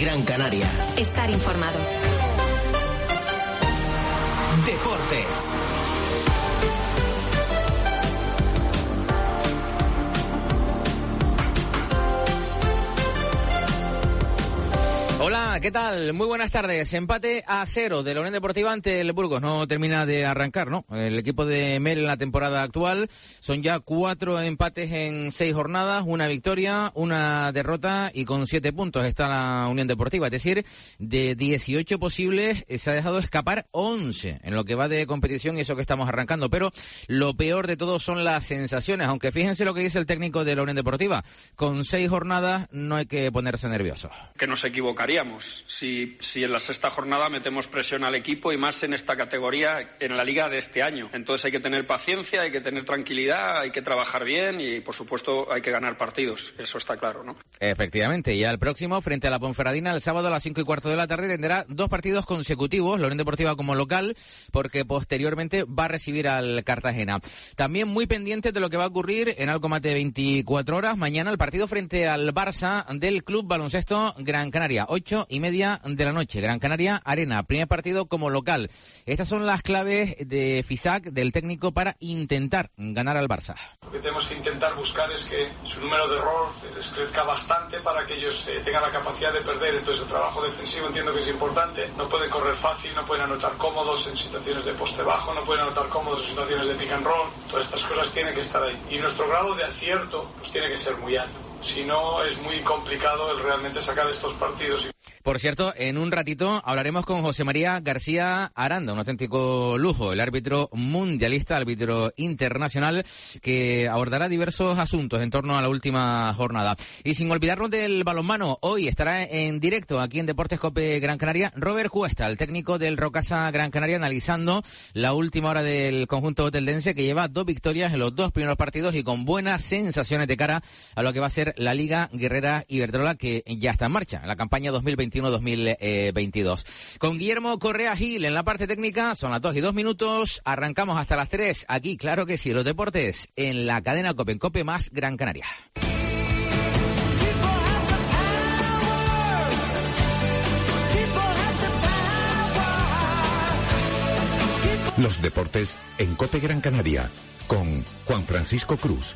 Gran Canaria. Estar informado. Deportes. Hola, ¿qué tal? Muy buenas tardes. Empate a 0 de la Unión Deportiva ante el Burgos. No termina de arrancar, ¿no? El equipo de Mel en la temporada actual son ya 4 empates en 6 jornadas, una victoria, una derrota y con 7 puntos está la Unión Deportiva. Es decir, de 18 posibles se ha dejado escapar 11 en lo que va de competición y eso que estamos arrancando. Pero lo peor de todo son las sensaciones, aunque fíjense lo que dice el técnico de la Unión Deportiva. Con 6 jornadas no hay que ponerse nervioso. Que nos equivocaríamos si en la sexta jornada metemos presión al equipo y más en esta categoría en la liga de este año. Entonces hay que tener paciencia, hay que tener tranquilidad, hay que trabajar bien y por supuesto hay que ganar partidos, eso está claro, ¿no? Efectivamente, y al próximo frente a la Ponferradina el sábado a las 5:15 de la tarde tendrá 2 partidos consecutivos, la Unión Deportiva como local, porque posteriormente va a recibir al Cartagena. También muy pendiente de lo que va a ocurrir en algo más de 24 horas, mañana el partido frente al Barça del Club Baloncesto Gran Canaria, 8:30 de la noche, Gran Canaria Arena, primer partido como local. Estas son las claves de Fisac, del técnico, para intentar ganar al Barça. Lo que tenemos que intentar buscar es que su número de error les crezca bastante para que ellos tengan la capacidad de perder. Entonces el trabajo defensivo entiendo que es importante. No pueden correr fácil, no pueden anotar cómodos en situaciones de poste bajo, no pueden anotar cómodos en situaciones de pick and roll. Todas estas cosas tienen que estar ahí. Y nuestro grado de acierto pues tiene que ser muy alto. Si no, es muy complicado el realmente sacar estos partidos. Por cierto, en un ratito hablaremos con José María García Aranda, un auténtico lujo, el árbitro mundialista, árbitro internacional, que abordará diversos asuntos en torno a la última jornada. Y sin olvidarnos del balonmano, hoy estará en directo aquí en Deportes Cope Gran Canaria Robert Cuesta, el técnico del Rocasa Gran Canaria, analizando la última hora del conjunto hoteldense, que lleva 2 victorias en los 2 primeros partidos y con buenas sensaciones de cara a lo que va a ser la Liga Guerrera Iberdrola, que ya está en marcha, en la campaña 2021-2022. Con Guillermo Correa Gil en la parte técnica, son las 2:02, arrancamos hasta las 3, aquí, claro que sí, los deportes, en la cadena Cope, en Cope más Gran Canaria. Los deportes en Cope Gran Canaria, con Juan Francisco Cruz.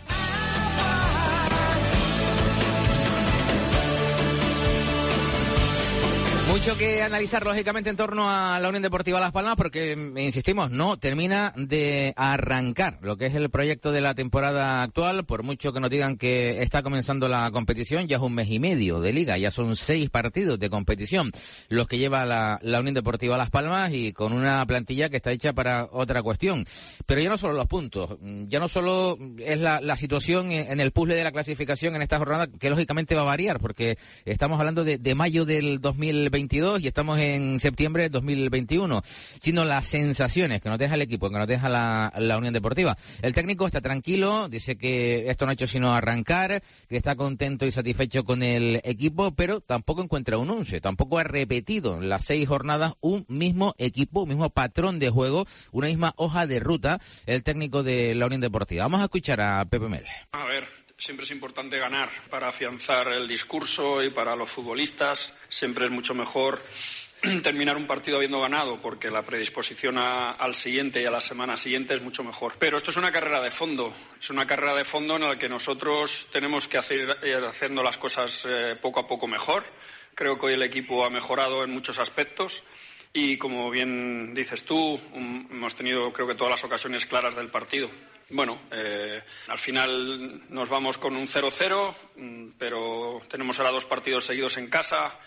Mucho que analizar, lógicamente, en torno a la Unión Deportiva Las Palmas, porque, insistimos, no termina de arrancar lo que es el proyecto de la temporada actual. Por mucho que nos digan que está comenzando la competición, ya es 1 mes y medio de liga, ya son 6 partidos de competición los que lleva la Unión Deportiva Las Palmas, y con una plantilla que está hecha para otra cuestión. Pero ya no solo los puntos, ya no solo es la situación en el puzzle de la clasificación en esta jornada, que lógicamente va a variar, porque estamos hablando de mayo del 2022 y estamos en septiembre de 2021, sino las sensaciones que nos deja el equipo, que nos deja la Unión Deportiva. El técnico está tranquilo, dice que esto no ha hecho sino arrancar, que está contento y satisfecho con el equipo, pero tampoco encuentra un 11, tampoco ha repetido en las 6 jornadas un mismo equipo, un mismo patrón de juego, una misma hoja de ruta, el técnico de la Unión Deportiva. Vamos a escuchar a Pepe Mel. A ver, siempre es importante ganar para afianzar el discurso, y para los futbolistas siempre es mucho mejor terminar un partido habiendo ganado, porque la predisposición al siguiente y a la semana siguiente es mucho mejor. Pero esto es una carrera de fondo, en la que nosotros tenemos que ir haciendo las cosas poco a poco mejor. Creo que hoy el equipo ha mejorado en muchos aspectos. Y como bien dices tú, hemos tenido, creo que, todas las ocasiones claras del partido. Bueno, al final nos vamos con un 0-0, pero tenemos ahora 2 partidos seguidos en casa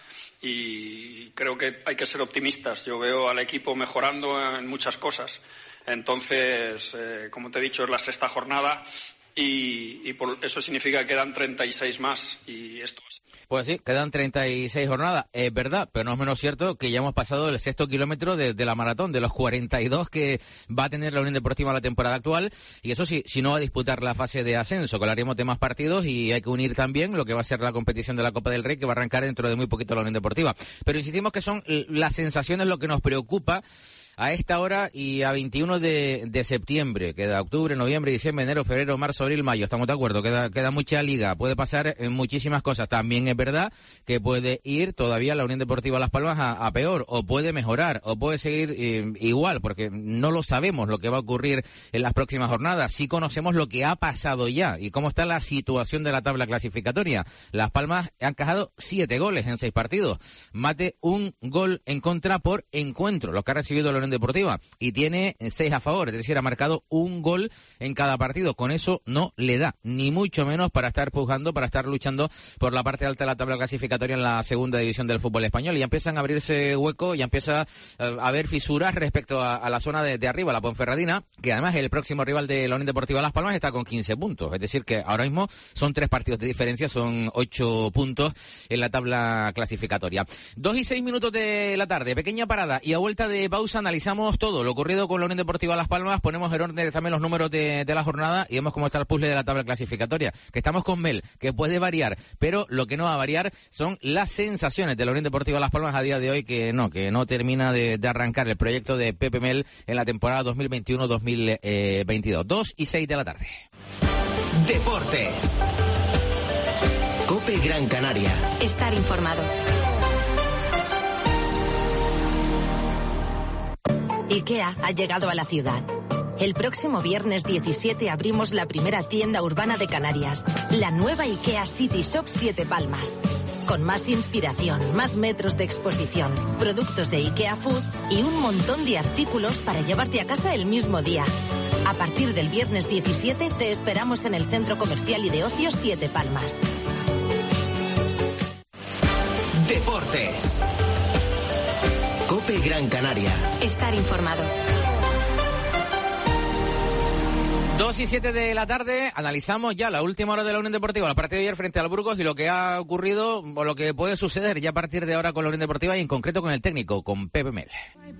y creo que hay que ser optimistas. Yo veo al equipo mejorando en muchas cosas. Entonces, como te he dicho, es la 6ª jornada. Y por eso significa que quedan 36 más, y esto es. Pues sí, quedan 36 jornadas, es verdad, pero no es menos cierto que ya hemos pasado el 6º kilómetro de la maratón, de los 42 que va a tener la Unión Deportiva en la temporada actual, y eso sí, si no va a disputar la fase de ascenso, que hablaremos de más partidos, y hay que unir también lo que va a ser la competición de la Copa del Rey, que va a arrancar dentro de muy poquito la Unión Deportiva. Pero insistimos que son las sensaciones lo que nos preocupa a esta hora y a 21 de septiembre. Queda octubre, noviembre, diciembre, enero, febrero, marzo, abril, mayo. Estamos de acuerdo, queda mucha liga. Puede pasar muchísimas cosas. También es verdad que puede ir todavía la Unión Deportiva Las Palmas a peor, o puede mejorar, o puede seguir igual, porque no lo sabemos lo que va a ocurrir en las próximas jornadas. Sí conocemos lo que ha pasado ya y cómo está la situación de la tabla clasificatoria. Las Palmas han encajado 7 goles en 6 partidos. Más de un gol en contra por encuentro, lo que ha recibido la Unión Deportiva. Y tiene 6 a favor, es decir, ha marcado un gol en cada partido. Con eso no le da, ni mucho menos para estar pujando, para estar luchando por la parte alta de la tabla clasificatoria en la segunda división del fútbol español. Y ya empiezan a abrirse hueco, ya empieza a haber fisuras respecto a la zona de arriba, la Ponferradina, que además el próximo rival de la Unión Deportiva Las Palmas está con 15 puntos. Es decir, que ahora mismo son 3 partidos de diferencia, son 8 puntos en la tabla clasificatoria. 2:06 de la tarde, pequeña parada y a vuelta de pausa analizamos todo lo ocurrido con la Unión Deportiva Las Palmas, ponemos en orden también los números de la jornada y vemos cómo está el puzzle de la tabla clasificatoria, que estamos con Mel, que puede variar, pero lo que no va a variar son las sensaciones de la Unión Deportiva Las Palmas a día de hoy, que no termina de arrancar el proyecto de Pepe Mel en la temporada 2021-2022. 2:06 de la tarde. Deportes. COPE Gran Canaria. Estar informado. IKEA ha llegado a la ciudad. El próximo viernes 17 abrimos la primera tienda urbana de Canarias, la nueva IKEA City Shop 7 Palmas. Con más inspiración, más metros de exposición, productos de IKEA Food y un montón de artículos para llevarte a casa el mismo día. A partir del viernes 17 te esperamos en el Centro Comercial y de Ocio 7 Palmas. Deportes. COPE Gran Canaria. Estar informado. 2:07 de la tarde, analizamos ya la última hora de la Unión Deportiva, el partido de ayer frente al Burgos y lo que ha ocurrido o lo que puede suceder ya a partir de ahora con la Unión Deportiva y en concreto con el técnico, con Pepe Mel.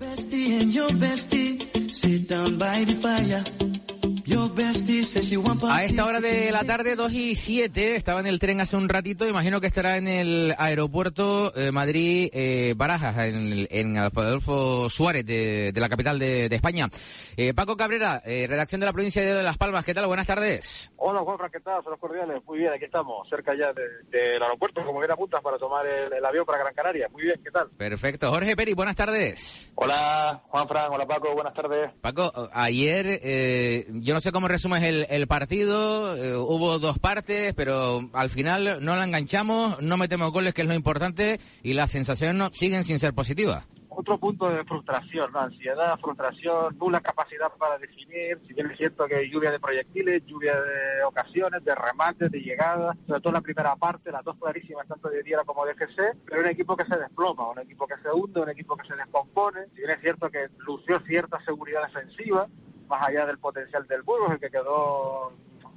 A esta hora de la tarde, 2:07, estaba en el tren hace un ratito, imagino que estará en el aeropuerto Madrid-Barajas, en Adolfo Suárez de la capital de España. Paco Cabrera, redacción de la provincia de Las Palmas, ¿qué tal? Buenas tardes. Hola Juanfran, ¿qué tal? Son los cordiales. Muy bien, aquí estamos, cerca ya del aeropuerto, como bien apuntas, para tomar el avión para Gran Canaria. Muy bien, ¿qué tal? Perfecto. Jorge Peri, buenas tardes. Hola Juanfran, hola Paco, buenas tardes. Paco, ayer, yo no sé cómo resumes el partido, hubo 2 partes, pero al final no la enganchamos, no metemos goles, que es lo importante, y las sensaciones siguen sin ser positivas. Otro punto de frustración, ¿no? Ansiedad, frustración, nula capacidad para definir. Si bien es cierto que hay lluvia de proyectiles, lluvia de ocasiones, de remates, de llegadas, sobre todo en la primera parte, las 2 clarísimas, tanto de Diera como de GC, pero un equipo que se desploma, un equipo que se hunde, un equipo que se descompone. Si bien es cierto que lució cierta seguridad defensiva, más allá del potencial del Burgos, el que quedó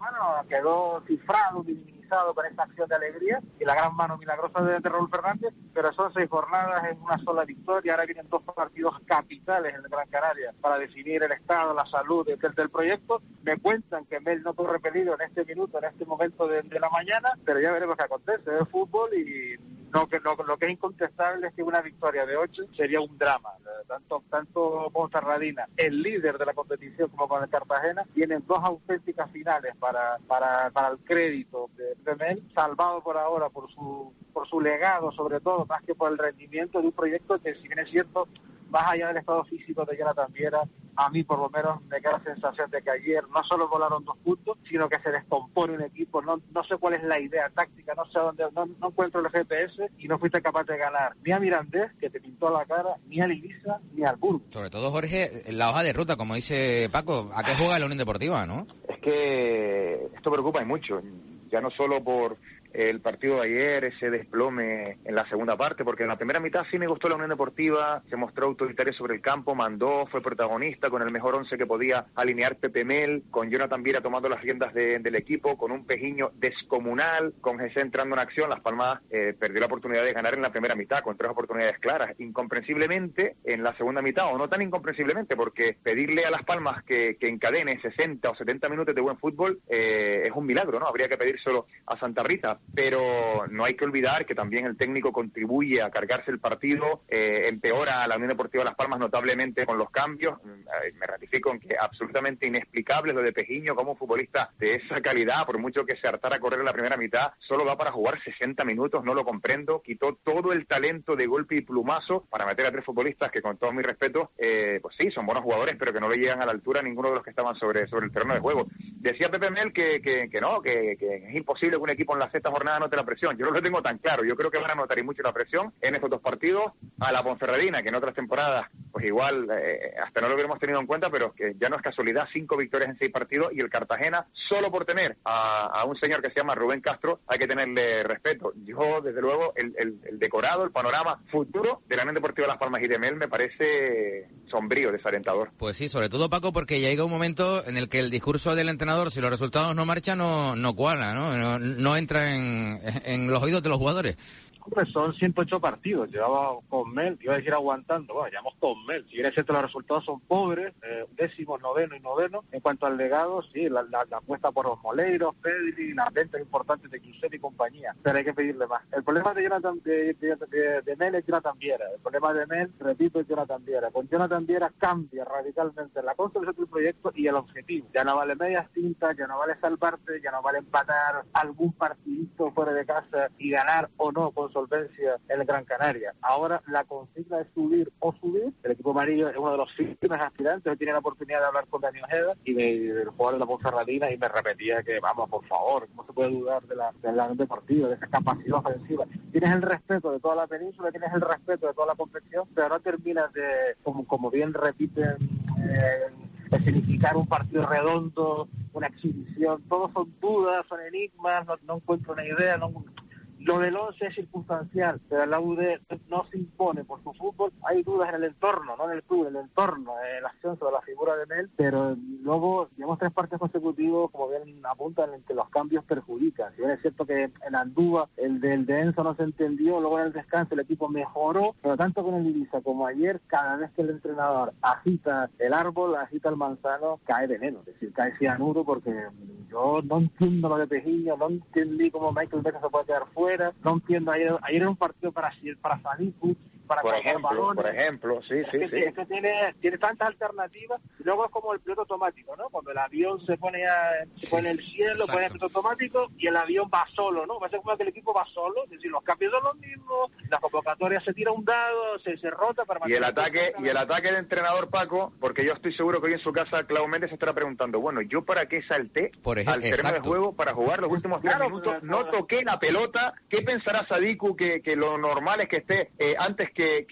cifrado, minimizado con esta acción de alegría y la gran mano milagrosa de Raúl Fernández, pero son 6 jornadas en una sola victoria. Ahora vienen 2 partidos capitales en el Gran Canaria para definir el estado, la salud del proyecto. Me cuentan que Mel no corre peligro en este minuto, en este momento de la mañana, pero ya veremos qué acontece. Es fútbol y lo que es incontestable es que una victoria de 8 sería un drama. Tanto Ponferradina, el líder de la competición, como con el Cartagena, tienen 2 auténticas finales para el crédito de Mel, salvado por ahora por su legado, sobre todo, más que por el rendimiento de un proyecto que, si bien es cierto, más allá del estado físico de Jonathan Viera, a mí por lo menos me queda la sensación de que ayer no solo volaron 2 puntos, sino que se descompone un equipo. No sé cuál es la idea táctica, no sé dónde, no encuentro el GPS y no fuiste capaz de ganar ni a Mirandés, que te pintó la cara, ni al Ibiza, ni al Burgos. Sobre todo, Jorge, la hoja de ruta, como dice Paco, ¿a qué juega la Unión Deportiva, no? Es que esto preocupa y mucho, ya no solo por el partido de ayer, ese desplome en la segunda parte, porque en la primera mitad sí me gustó la Unión Deportiva, se mostró autoritaria sobre el campo, mandó, fue protagonista con el mejor 11 que podía alinear Pepe Mel, con Jonathan Viera tomando las riendas del equipo, con un Pejiño descomunal, con Jesse entrando en acción. Las Palmas perdió la oportunidad de ganar en la primera mitad, con 3 oportunidades claras. Incomprensiblemente, en la segunda mitad, o no tan incomprensiblemente, porque pedirle a Las Palmas que encadene 60 o 70 minutos de buen fútbol es un milagro, ¿no? Habría que pedírselo a Santa Rita. pero no hay que olvidar que también el técnico contribuye a cargarse el partido, empeora a la Unión Deportiva Las Palmas notablemente con los cambios. Me ratifico en que absolutamente inexplicable lo de Pejiño, como un futbolista de esa calidad, por mucho que se hartara a correr en la primera mitad, solo va para jugar 60 minutos, no lo comprendo. Quitó todo el talento de golpe y plumazo para meter a 3 futbolistas que, con todo mi respeto, pues sí, son buenos jugadores, pero que no le llegan a la altura a ninguno de los que estaban sobre el terreno de juego. Decía Pepe Mel que es imposible que un equipo en la sexta jornada note la presión. Yo no lo tengo tan claro. Yo creo que van a notar y mucho la presión en estos 2 partidos a la Ponferradina, que en otras temporadas, pues igual, hasta no lo hubiéramos tenido en cuenta, pero que ya no es casualidad, 5 victorias en 6 partidos, y el Cartagena, solo por tener a un señor que se llama Rubén Castro, hay que tenerle respeto. Yo, desde luego, el decorado, el panorama futuro de la Unión Deportiva Las Palmas y de Mel me parece sombrío, desalentador. Pues sí, sobre todo, Paco, porque ya llega un momento en el que el discurso del entrenador, si los resultados no marchan, no cuadra, no entra en los oídos de los jugadores. Hombre, son 108 partidos, llevaba con Mel, iba a decir aguantando, bueno, llevamos con Mel. Si bien es cierto, los resultados son pobres, 10º, 9º y 9º. En cuanto al legado, sí, la apuesta por los Moleiros, Pedri, las ventas importantes de Clusel y compañía, pero hay que pedirle más. El problema de Mel es Jonathan Viera. El problema de Mel, repito, es Jonathan Viera. Con Jonathan Viera cambia radicalmente la construcción del proyecto y el objetivo. Ya no vale medias tintas, ya no vale salvarte, ya no vale empatar algún partidito fuera de casa y ganar o no con solvencia en el Gran Canaria. Ahora la consigna es subir o subir. El equipo amarillo es uno de los firmes aspirantes. Hoy tenía la oportunidad de hablar con Dani Ojeda y del jugador de la Ponferradina, y me repetía que, vamos, por favor, ¿cómo se puede dudar de la Unión Deportiva, de esa capacidad ofensiva? Tienes el respeto de toda la península, tienes el respeto de toda la competición, pero no terminas de, como bien repiten, significar un partido redondo, una exhibición. Todos son dudas, son enigmas, no encuentro una idea, Lo del 11 es circunstancial, pero la UD no se impone por su fútbol. Hay dudas en el entorno, no en el club, en el entorno, en la acción sobre la figura de Mel, pero luego llevamos 3 partidos consecutivos, como bien apuntan, en que los cambios perjudican. Si bien es cierto que en Andúa el del Enzo no se entendió, luego en el descanso el equipo mejoró, pero tanto con el Ibiza como ayer, cada vez que el entrenador agita el árbol, agita el manzano, cae veneno, es decir, cae cianuro, porque yo no entiendo lo de Pejiño, no entendí cómo Michael Becker se puede quedar fuera. No entiendo, ayer era un partido para Sadiku, para por ejemplo, sí. Es que tiene tantas alternativas, y luego es como el piloto automático, ¿no? Cuando el avión se pone en el cielo, pone el piloto automático y el avión va solo, ¿no? Va a ser como que el equipo va solo, es decir, los cambios son los mismos, la convocatoria se tira un dado, se rota para y el ataque del entrenador, Paco, porque yo estoy seguro que hoy en su casa Clau Méndez se estará preguntando, bueno, ¿yo para qué salté al terreno de juego para jugar los últimos 10 minutos? No toqué la pelota. ¿Qué pensará Sadiku que lo normal es que esté antes que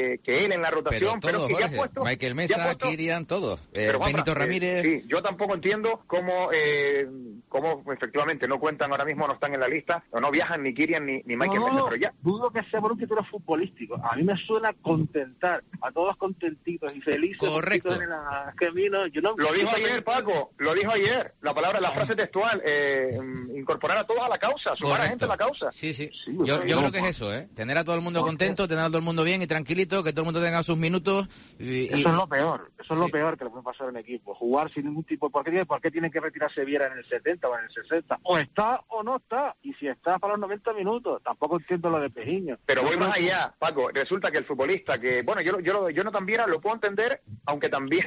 él en la rotación? Pero todos, que Jorge, ya puesto, Michael Mesa, Kirian, todos. Benito Ramírez. Sí, yo tampoco entiendo cómo efectivamente no cuentan ahora mismo, no están en la lista, o no viajan ni Kirian ni Michael Mesa, pero ya. Dudo que sea por un título futbolístico. A mí me suena contentar, a todos contentitos y felices. Correcto. En el camino. Lo dijo ayer, Paco, la frase textual, incorporar a todos a la causa, sumar a gente a la causa. Sí. Yo creo que es eso, tener a todo el mundo contento, tener a todo el mundo bien y tranquilito, que todo el mundo tenga sus minutos. Eso es lo peor, es lo peor que le puede pasar a un equipo, jugar sin ningún tipo. ¿Por qué tiene que retirarse Viera en el 70 o en el 60? O está o no está, y si está para los 90 minutos, tampoco entiendo lo de Pejiño. Pero voy más allá, Paco, resulta que el futbolista, que bueno, yo no también lo puedo entender, aunque también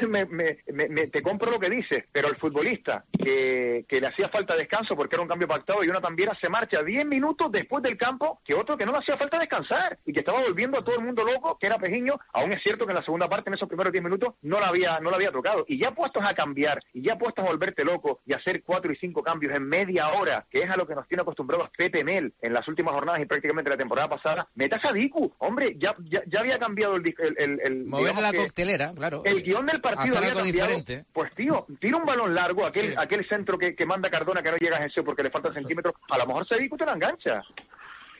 te compro lo que dices, pero el futbolista que le hacía falta descanso porque era un cambio pactado, y uno también se marcha 10 minutos después del campo, que otro que no le hacía falta descansar y que estaba volviendo a todo el mundo loco, que era Pejiño. Aún es cierto que en la segunda parte, en esos primeros 10 minutos, no la había tocado, y ya puestos a cambiar, y ya puestos a volverte loco y hacer 4 y 5 cambios en media hora, que es a lo que nos tiene acostumbrados Pepe Mel en las últimas jornadas y prácticamente la temporada pasada. Metas a Diku, hombre, ya había cambiado el mover la coctelera, claro. El guión del partido hacer había algo cambiado. Diferente. Pues tío, tira un balón largo, aquel centro que manda Cardona, que no llega a ese porque le faltan centímetros, a lo mejor Diku te la engancha.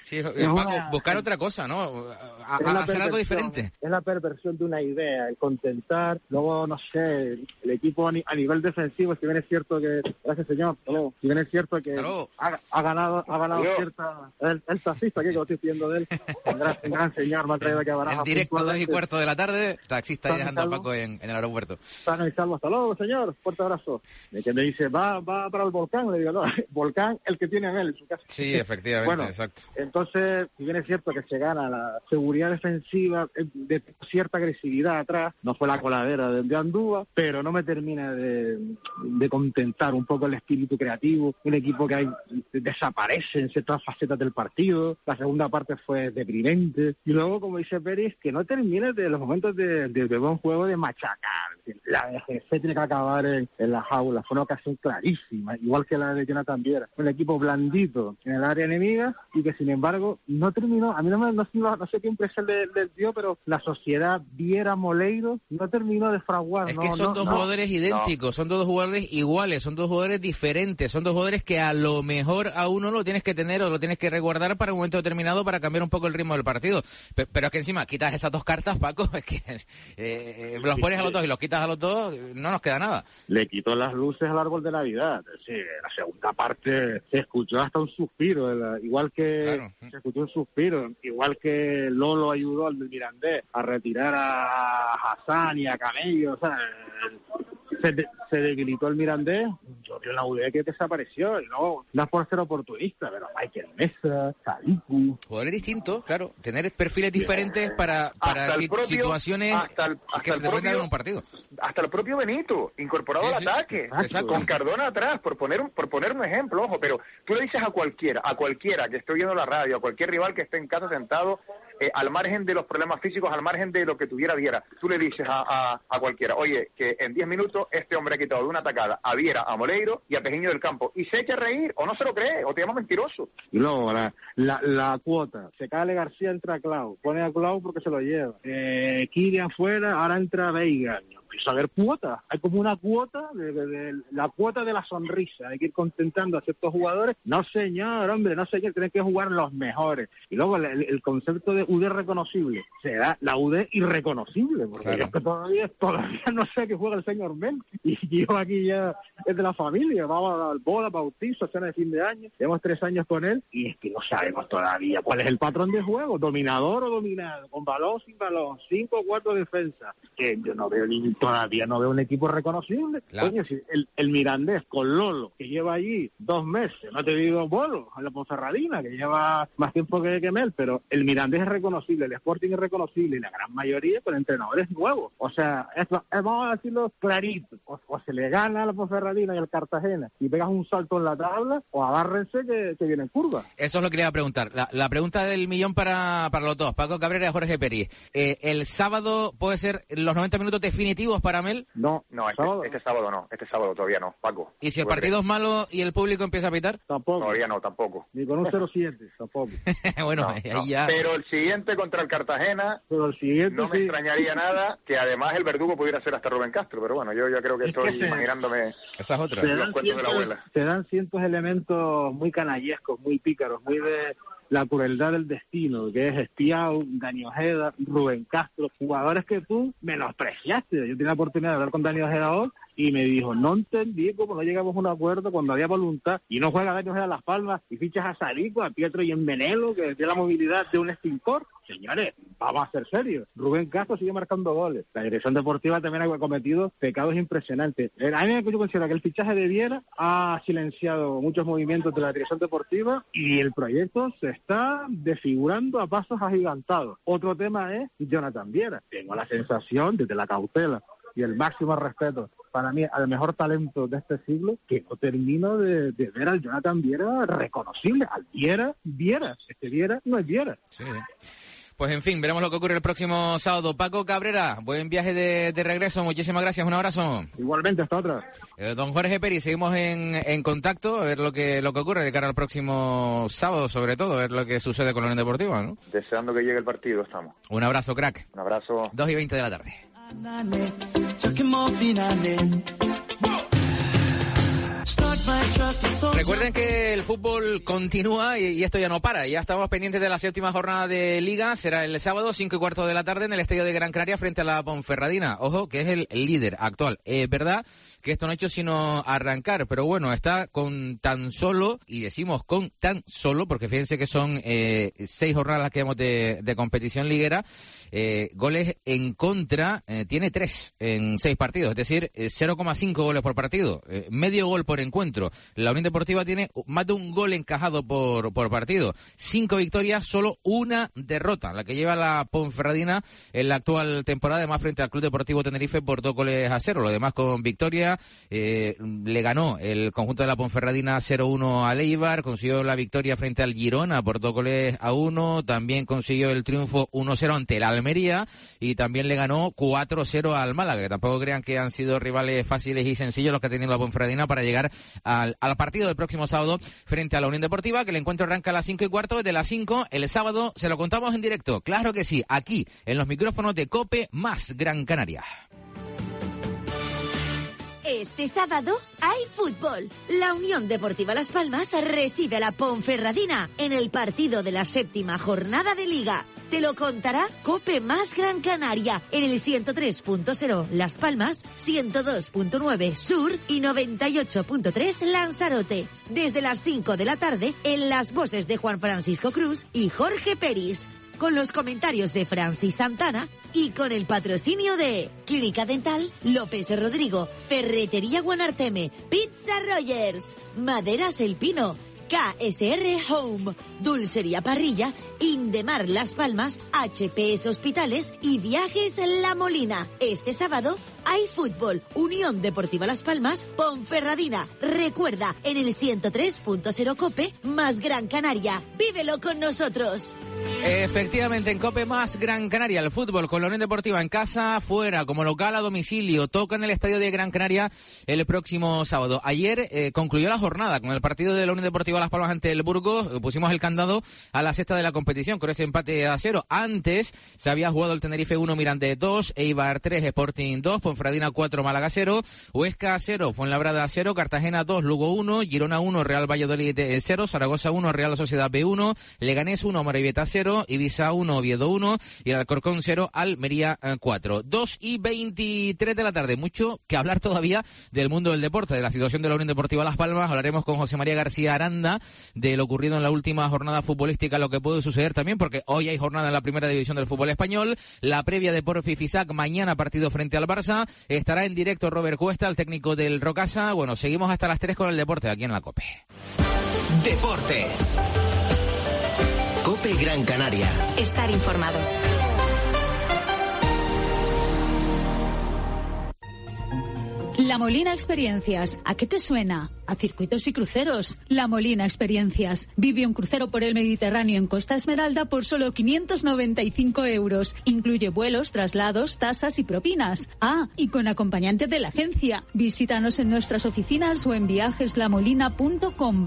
Sí, Paco, buscar otra cosa, ¿no? Hacer algo diferente. Es la perversión de una idea, el contentar. Luego, no sé, el equipo a nivel defensivo, si bien es cierto que... Gracias, señor. Si bien es cierto que ha ganado cierta... El taxista, que lo estoy pidiendo de él. Un gran señor, me ha traído aquí a Barajas. En directo, 2:15 de la tarde, taxista dejando a Paco en el aeropuerto. Sano y salvo, hasta luego, señor. Fuerte abrazo. De que me dice, va para el volcán. Le digo, no, volcán, el que tiene él en su casa. Sí, efectivamente, bueno, exacto. Entonces, si bien es cierto que se gana la seguridad defensiva de cierta agresividad atrás, no fue la coladera de Andúa, pero no me termina de contentar un poco el espíritu creativo, un equipo que desaparece en ciertas facetas del partido, la segunda parte fue deprimente, y luego, como dice Pérez, que no termine de los momentos de buen juego de machacar, la DGC tiene que acabar en la jaula, fue una ocasión clarísima, igual que la de Jonathan Viera, un equipo blandito en el área enemiga, y que sin embargo no terminó, a mí no sé qué impresión le dio, pero la sociedad Viera-Moleiro no terminó de fraguar. Es que son dos jugadores idénticos, son dos jugadores iguales, son dos jugadores diferentes, son dos jugadores que a lo mejor a uno lo tienes que tener o lo tienes que resguardar para un momento determinado para cambiar un poco el ritmo del partido. Pero es que encima quitas esas dos cartas, Paco, es que los pones a los dos y los quitas a los dos, no nos queda nada. Le quitó las luces al árbol de Navidad. Sí, la segunda parte se escuchó hasta un suspiro, igual que claro. Se escuchó un suspiro, igual que Lolo ayudó al Mirandés a retirar a Hassan y a Camello, o sea, se debilitó el Mirandés, yo vi una UD que desapareció, y no es por ser oportunista, pero Michael Mesa, Saliku. Jugadores distintos, claro, tener perfiles diferentes para situaciones que se te pueden dar en un partido. Hasta el propio Benito, incorporado al ataque, con Cardona atrás, por poner un ejemplo, ojo, pero tú le dices a cualquiera que esté viendo la radio, a cualquier rival que esté en casa sentado, al margen de los problemas físicos, al margen de lo que tuviera Viera, tú le dices a cualquiera, oye, que en 10 minutos este hombre ha quitado de una atacada a Viera, a Moleiro y a Pejiño del Campo, y se echa a reír, o no se lo cree, o te llama mentiroso. Y luego, la cuota, se cae García, entra a Clau, pone a Clau porque se lo lleva, Kirian fuera, ahora entra Veiga. Empieza a haber cuotas, hay como una cuota, la cuota de la sonrisa, hay que ir contentando a ciertos jugadores. No señor, tienen que jugar los mejores. Y luego el concepto de UD reconocible, se da la UD irreconocible, porque claro. Yo que todavía no sé qué juega el señor Men, y yo aquí ya es de la familia, vamos al boda, bautizo, cena de fin de año, llevamos 3 años con él, y es que no sabemos todavía cuál es el patrón de juego, dominador o dominado, con balón, sin balón, 5 o 4 defensas, que yo no veo todavía no veo un equipo reconocible. Claro. Coño, si el Mirandés con Lolo, que lleva allí 2 meses, no te digo Bolo, a la Ponferradina, que lleva más tiempo que Mel, pero el Mirandés es reconocible, el Sporting es reconocible, y la gran mayoría con entrenadores nuevos. O sea, vamos a decirlo clarito, o se le gana a la Ponferradina y al Cartagena, y pegas un salto en la tabla, o agárrense que viene en curva. Eso es lo que le iba a preguntar. La pregunta del millón para los dos, Paco Cabrera y Jorge Pérez. ¿El sábado puede ser los 90 minutos definitivos para Mel? No, este sábado no, este sábado todavía no, Paco. ¿Y si el partido es malo y el público empieza a pitar? Tampoco. Todavía no, tampoco. Ni con un 0-7, tampoco. Bueno, ahí ya... Pero el siguiente contra el Cartagena, no me extrañaría nada que además el verdugo pudiera ser hasta Rubén Castro, pero bueno, yo ya creo que estoy imaginándome esas otras. Los cuentos de la abuela. Se dan ciertos elementos muy canallescos, muy pícaros, muy de la crueldad del destino, que es Estiao, Dani Ojeda, Rubén Castro, jugadores que tú menospreciaste. Yo tenía la oportunidad de hablar con Dani Ojeda hoy y me dijo, no entendí cómo no llegamos a un acuerdo cuando había voluntad y no juega Dani Ojeda a Las Palmas y fichas a Salico, a Pietro y en Menelo, que tiene la movilidad de un extintor. Señores, vamos a ser serios. Rubén Castro sigue marcando goles. La dirección deportiva también ha cometido pecados impresionantes. A mí yo considero que el fichaje de Viera ha silenciado muchos movimientos de la dirección deportiva y el proyecto se está desfigurando a pasos agigantados. Otro tema es Jonathan Viera. Tengo la sensación, desde la cautela y el máximo respeto para mí al mejor talento de este siglo, que no termino de ver al Jonathan Viera reconocible, al Viera. Este Viera no es Viera. Sí. Pues en fin, veremos lo que ocurre el próximo sábado. Paco Cabrera, buen viaje de regreso, muchísimas gracias, un abrazo. Igualmente, hasta otra. Don Jorge Pérez, seguimos en contacto, a ver lo que ocurre de cara al próximo sábado, sobre todo, a ver lo que sucede con la Unión Deportiva, ¿no? Deseando que llegue el partido, estamos. Un abrazo, crack. Un abrazo. 2:20 de la tarde. Recuerden que el fútbol continúa y esto ya no para. Ya estamos pendientes de la 7ª jornada de Liga. Será el sábado, 5:15 de la tarde, en el estadio de Gran Canaria frente a la Ponferradina. Ojo, que es el líder actual. Es verdad que esto no ha hecho sino arrancar, pero bueno, está con tan solo, y decimos con tan solo, porque fíjense que son 6 jornadas las que hemos de competición liguera, goles en contra, tiene 3 en 6 partidos, es decir, 0,5 goles por partido, medio gol por encuentro. La Unión Deportiva tiene más de un gol encajado por partido, 5 victorias, solo 1 derrota, la que lleva la Ponferradina en la actual temporada, además frente al Club Deportivo Tenerife por 2-0, lo demás con victoria. Le ganó el conjunto de la Ponferradina 0-1 al Eibar, consiguió la victoria frente al Girona por 2-1, también consiguió el triunfo 1-0 ante el Almería y también le ganó 4-0 al Málaga, que tampoco crean que han sido rivales fáciles y sencillos los que ha tenido la Ponferradina para llegar al partido del próximo sábado frente a la Unión Deportiva, que el encuentro arranca a las 5:15, desde las 5 el sábado se lo contamos en directo, claro que sí, aquí en los micrófonos de COPE más Gran Canaria. Este sábado hay fútbol. La Unión Deportiva Las Palmas recibe a la Ponferradina en el partido de la 7ª jornada de Liga. Te lo contará COPE más Gran Canaria en el 103.0 Las Palmas, 102.9 Sur y 98.3 Lanzarote. Desde las 5 de la tarde en las voces de Juan Francisco Cruz y Jorge Peris, con los comentarios de Francis Santana y con el patrocinio de Clínica Dental López Rodrigo, Ferretería Guanarteme, Pizza Rogers, Maderas El Pino, KSR Home, Dulcería Parrilla, Indemar Las Palmas, HPS Hospitales y Viajes La Molina. Este sábado hay fútbol. Unión Deportiva Las Palmas, Ponferradina. Recuerda, en el 103.0 COPE más Gran Canaria. ¡Vívelo con nosotros! Efectivamente, en COPE más Gran Canaria, el fútbol con la Unión Deportiva en casa, fuera, como local, a domicilio, toca en el estadio de Gran Canaria el próximo sábado. Ayer concluyó la jornada con el partido de la Unión Deportiva Las Palmas ante el Burgos. Pusimos el candado a la sexta de la competición con ese empate a 0. Antes se había jugado el Tenerife 1, Mirandés 2, Eibar 3, Sporting 2, Ponferradina 4, Málaga 0, Huesca 0, Fuenlabrada 0, Cartagena 2, Lugo 1, Girona 1, Real Valladolid 0, Zaragoza 1, Real Sociedad B 1, Leganés 1, Morevieta 0, Ibiza 1, Oviedo 1 y el Alcorcón 0, Almería 4. 2:23 de la tarde. Mucho que hablar todavía del mundo del deporte, de la situación de la Unión Deportiva Las Palmas. Hablaremos con José María García Aranda de lo ocurrido en la última jornada futbolística, lo que puede suceder también, porque hoy hay jornada en la primera división del fútbol español. La previa de Porfi Fisac, mañana partido frente al Barça. Estará en directo Robert Cuesta, el técnico del Rocasa. Bueno, seguimos hasta las 3 con el deporte aquí en la COPE. Deportes. COPE Gran Canaria. Estar informado. La Molina Experiencias. ¿A qué te suena? A circuitos y cruceros. La Molina Experiencias. Vive un crucero por el Mediterráneo en Costa Esmeralda por solo 595 euros. Incluye vuelos, traslados, tasas y propinas. Ah, y con acompañante de la agencia. Visítanos en nuestras oficinas o en viajeslamolina.com.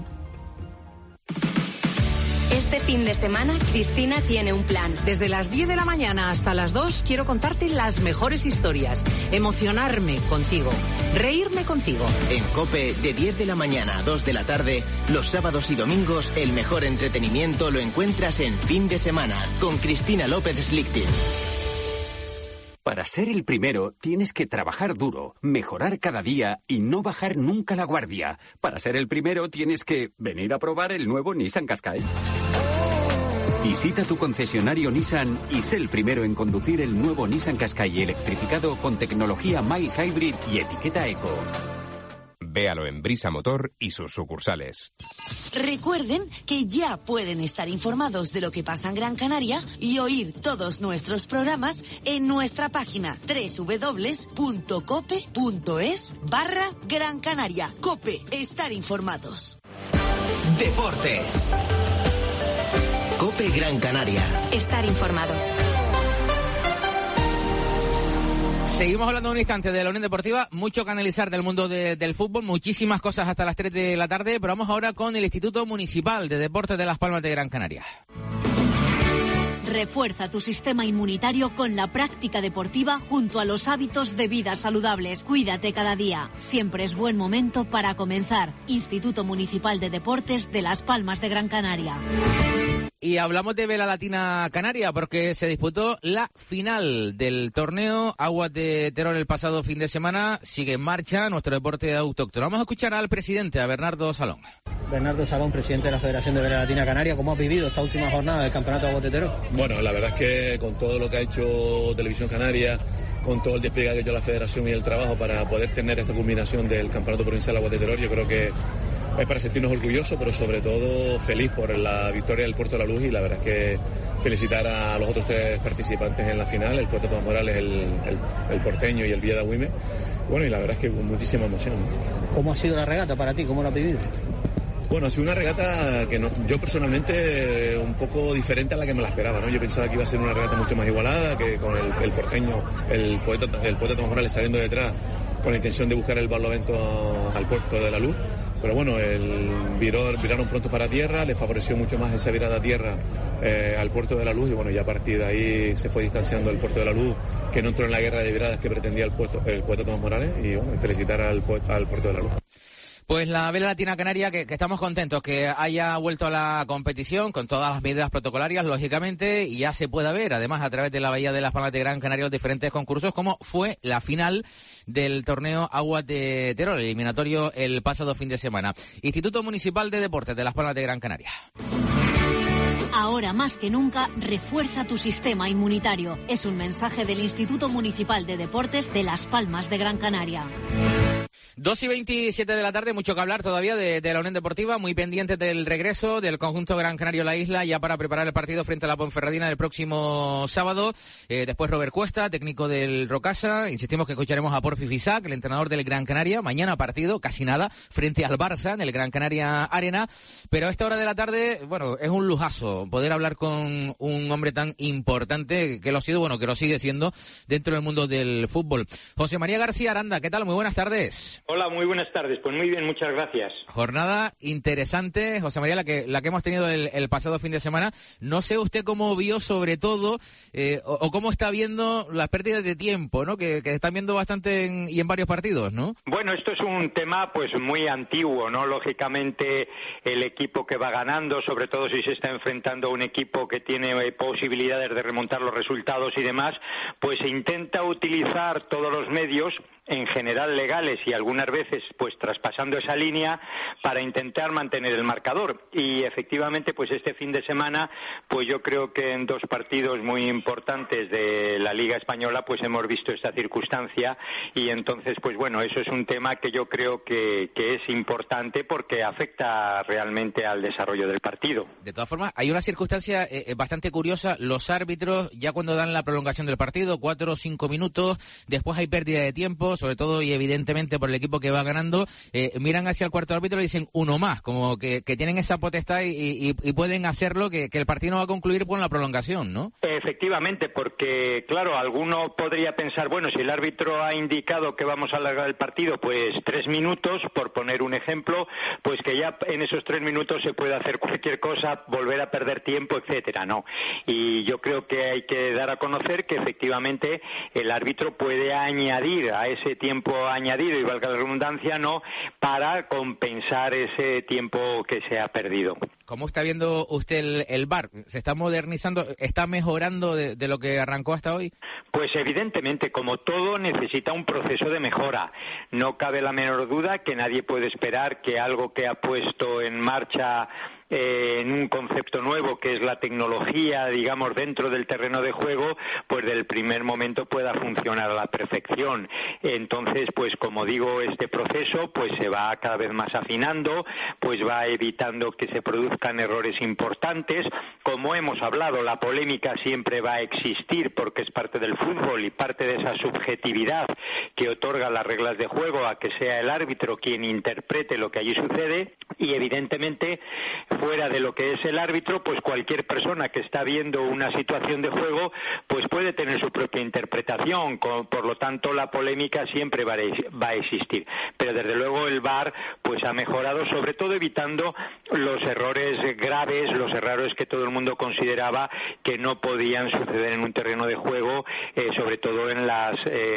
Este fin de semana, Cristina tiene un plan. Desde las 10 de la mañana hasta las 2 quiero contarte las mejores historias, emocionarme contigo, reírme contigo. En COPE, de 10 de la mañana a 2 de la tarde, los sábados y domingos, el mejor entretenimiento lo encuentras en Fin de Semana, con Cristina López Slichting. Para ser el primero, tienes que trabajar duro, mejorar cada día y no bajar nunca la guardia. Para ser el primero, tienes que venir a probar el nuevo Nissan Qashqai. Visita tu concesionario Nissan y sé el primero en conducir el nuevo Nissan Qashqai electrificado con tecnología mild hybrid y etiqueta eco. Véalo en Brisa Motor y sus sucursales. Recuerden que ya pueden estar informados de lo que pasa en Gran Canaria y oír todos nuestros programas en nuestra página www.cope.es/Gran Canaria. COPE, estar informados. Deportes. COPE Gran Canaria. Estar informado. Seguimos hablando un instante de la Unión Deportiva, mucho que analizar del mundo del fútbol, muchísimas cosas hasta las 3 de la tarde, pero vamos ahora con el Instituto Municipal de Deportes de Las Palmas de Gran Canaria. Refuerza tu sistema inmunitario con la práctica deportiva junto a los hábitos de vida saludables. Cuídate cada día. Siempre es buen momento para comenzar. Instituto Municipal de Deportes de Las Palmas de Gran Canaria. Y hablamos de Vela Latina Canaria porque se disputó la final del torneo Aguas de Terol el pasado fin de semana. Sigue en marcha nuestro deporte autóctono. Vamos a escuchar al presidente, a Bernardo Salón. Bernardo Salón, presidente de la Federación de Vela Latina Canaria, ¿cómo has vivido esta última jornada del Campeonato Aguas de Terol? Bueno, la verdad es que con todo lo que ha hecho Televisión Canaria, con todo el despliegue que ha hecho la Federación y el trabajo para poder tener esta culminación del Campeonato Provincial Aguas de Terol, yo creo que es para sentirnos orgullosos, pero sobre todo feliz por la victoria del Puerto de la Luz, y la verdad es que felicitar a los otros 3 participantes en la final, el Puerto Tomás Morales, el Porteño y el Villada Huime. Bueno, y la verdad es que con muchísima emoción. ¿Cómo ha sido la regata para ti? ¿Cómo la has vivido? Bueno, ha sido una regata que yo personalmente un poco diferente a la que me la esperaba, ¿no? Yo pensaba que iba a ser una regata mucho más igualada, que con el Porteño, el poeta Tomás Morales saliendo detrás con la intención de buscar el barlovento al Puerto de la Luz. Pero bueno, viraron pronto para tierra, le favoreció mucho más esa virada a tierra al Puerto de la Luz, y bueno, ya a partir de ahí se fue distanciando el Puerto de la Luz, que no entró en la guerra de viradas que pretendía el poeta Tomás Morales, y bueno, felicitar al Puerto de la Luz. Pues la Vela Latina Canaria, que estamos contentos que haya vuelto a la competición con todas las medidas protocolarias, lógicamente, y ya se pueda ver, además, a través de la Bahía de Las Palmas de Gran Canaria, los diferentes concursos, como fue la final del torneo Aguas de Terol, eliminatorio el pasado fin de semana. Instituto Municipal de Deportes de Las Palmas de Gran Canaria. Ahora más que nunca, refuerza tu sistema inmunitario. Es un mensaje del Instituto Municipal de Deportes de Las Palmas de Gran Canaria. 2:27 de la tarde, mucho que hablar todavía de la Unión Deportiva, muy pendientes del regreso del conjunto Gran Canario a la isla, ya para preparar el partido frente a la Ponferradina del próximo sábado. Después Robert Cuesta, técnico del Rocasa. Insistimos que escucharemos a Porfi Fisac, el entrenador del Gran Canaria. Mañana partido, casi nada, frente al Barça en el Gran Canaria Arena. Pero a esta hora de la tarde, bueno, es un lujazo poder hablar con un hombre tan importante que lo ha sido, bueno, que lo sigue siendo dentro del mundo del fútbol. José María García Aranda, ¿qué tal? Muy buenas tardes. Hola, muy buenas tardes. Pues muy bien, muchas gracias. Jornada interesante, José María, la que hemos tenido el pasado fin de semana. No sé usted cómo vio, sobre todo, o cómo está viendo las pérdidas de tiempo, ¿no? Que están viendo bastante en varios partidos, ¿no? Bueno, esto es un tema pues muy antiguo, ¿no? Lógicamente, el equipo que va ganando, sobre todo si se está enfrentando a un equipo que tiene posibilidades de remontar los resultados y demás, pues se intenta utilizar todos los medios, en general legales y algunas veces pues traspasando esa línea, para intentar mantener el marcador. Y efectivamente pues este fin de semana pues yo creo que en 2 partidos muy importantes de la Liga Española pues hemos visto esta circunstancia, y entonces pues bueno, eso es un tema que yo creo que es importante porque afecta realmente al desarrollo del partido. De todas formas, hay una circunstancia bastante curiosa. Los árbitros, ya cuando dan la prolongación del partido, 4 o 5 minutos, después hay pérdida de tiempo, sobre todo y evidentemente por el equipo que va ganando, miran hacia el cuarto árbitro y dicen uno más, como que tienen esa potestad y pueden hacerlo, que el partido no va a concluir con la prolongación, ¿no? Efectivamente, porque claro, alguno podría pensar, bueno, si el árbitro ha indicado que vamos a alargar el partido, pues 3 minutos, por poner un ejemplo, pues que ya en esos 3 minutos se puede hacer cualquier cosa, volver a perder tiempo, etcétera, ¿no? Y yo creo que hay que dar a conocer que efectivamente el árbitro puede añadir a ese tiempo añadido, y valga la redundancia, ¿no?, para compensar ese tiempo que se ha perdido. ¿Cómo está viendo usted el VAR? ¿Se está modernizando? ¿Está mejorando de lo que arrancó hasta hoy? Pues evidentemente, como todo, necesita un proceso de mejora. No cabe la menor duda que nadie puede esperar que algo que ha puesto en marcha en un concepto nuevo, que es la tecnología, digamos, dentro del terreno de juego, pues del primer momento pueda funcionar a la perfección. Entonces, pues como digo, este proceso pues se va cada vez más afinando, pues va evitando que se produzcan errores importantes. Como hemos hablado, la polémica siempre va a existir porque es parte del fútbol y parte de esa subjetividad que otorga las reglas de juego a que sea el árbitro quien interprete lo que allí sucede, y evidentemente fuera de lo que es el árbitro, pues cualquier persona que está viendo una situación de juego pues puede tener su propia interpretación, por lo tanto la polémica siempre va a existir, pero desde luego el VAR pues ha mejorado, sobre todo evitando los errores graves, los errores que todo el mundo consideraba que no podían suceder en un terreno de juego, sobre todo en las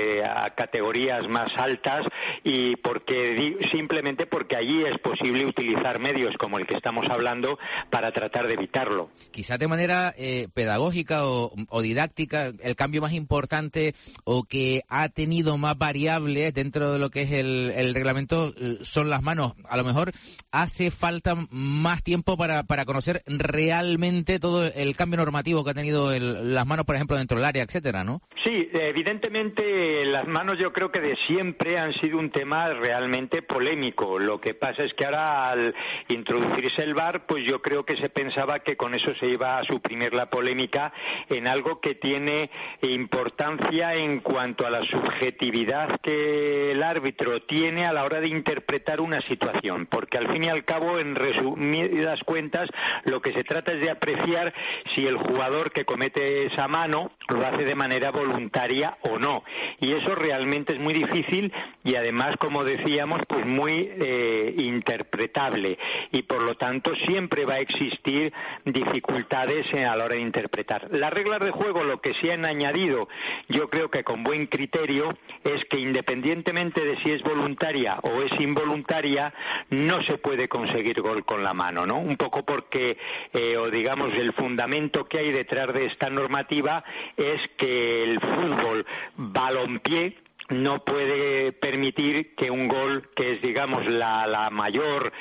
categorías más altas, y simplemente porque allí es posible utilizar medios como el que estamos hablando para tratar de evitarlo. Quizás de manera pedagógica o didáctica, el cambio más importante o que ha tenido más variables dentro de lo que es el reglamento son las manos. A lo mejor hace falta más tiempo para conocer realmente todo el cambio normativo que ha tenido las manos, por ejemplo, dentro del área, etcétera, ¿no? Sí, evidentemente las manos yo creo que de siempre han sido un tema realmente polémico. Lo que pasa es que ahora al introducirse el VAR, pues yo creo que se pensaba que con eso se iba a suprimir la polémica en algo que tiene importancia en cuanto a la subjetividad que el árbitro tiene a la hora de interpretar una situación, porque al fin y al cabo, en resumidas cuentas, lo que se trata es de apreciar si el jugador que comete esa mano lo hace de manera voluntaria o no, y eso realmente es muy difícil y además, como decíamos, pues muy interpretable, y por lo tanto siempre va a existir dificultades a la hora de interpretar. Las reglas de juego, lo que se han añadido, yo creo que con buen criterio, es que independientemente de si es voluntaria o es involuntaria, no se puede conseguir gol con la mano, ¿no? Un poco porque, o digamos, el fundamento que hay detrás de esta normativa es que el fútbol balompié no puede permitir que un gol, que es, digamos, la mayor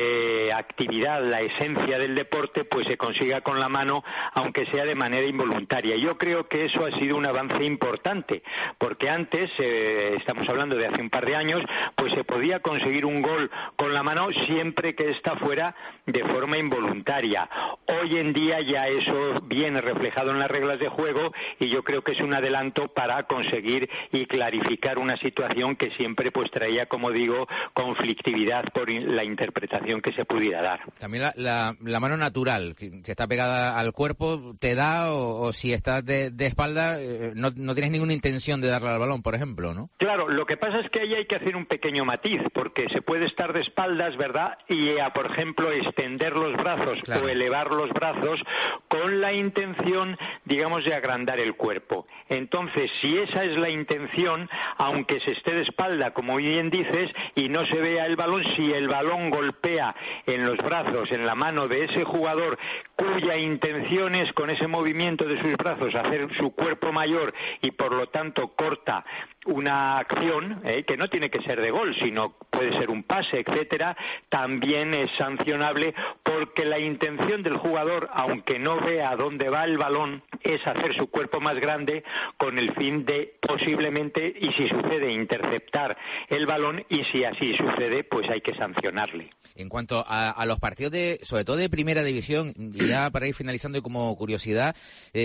actividad, la esencia del deporte, pues se consiga con la mano, aunque sea de manera involuntaria. Yo creo que eso ha sido un avance importante, porque antes, estamos hablando de hace un par de años, pues se podía conseguir un gol con la mano siempre que ésta fuera de forma involuntaria. Hoy en día ya eso viene reflejado en las reglas de juego, y yo creo que es un adelanto para conseguir y clarificar una situación que siempre pues traía, como digo, conflictividad por la interpretación que se pudiera dar. También la mano natural, que si está pegada al cuerpo, te da, o si estás de espalda, no tienes ninguna intención de darle al balón, por ejemplo, ¿no? Claro, lo que pasa es que ahí hay que hacer un pequeño matiz, porque se puede estar de espaldas, ¿verdad? Y, por ejemplo, extender los brazos, claro, o elevar los brazos con la intención, digamos, de agrandar el cuerpo. Entonces, si esa es la intención, aunque se esté de espalda, como bien dices, y no se vea el balón, si el balón golpea en los brazos, en la mano de ese jugador cuya intención es con ese movimiento de sus brazos hacer su cuerpo mayor y por lo tanto corta una acción, que no tiene que ser de gol, sino puede ser un pase, etcétera, también es sancionable, porque la intención del jugador, aunque no vea a dónde va el balón, es hacer su cuerpo más grande con el fin de posiblemente, y si sucede, interceptar el balón, y si así sucede, pues hay que sancionarle. En cuanto a los partidos sobre todo de primera división, y ya para ir finalizando y como curiosidad,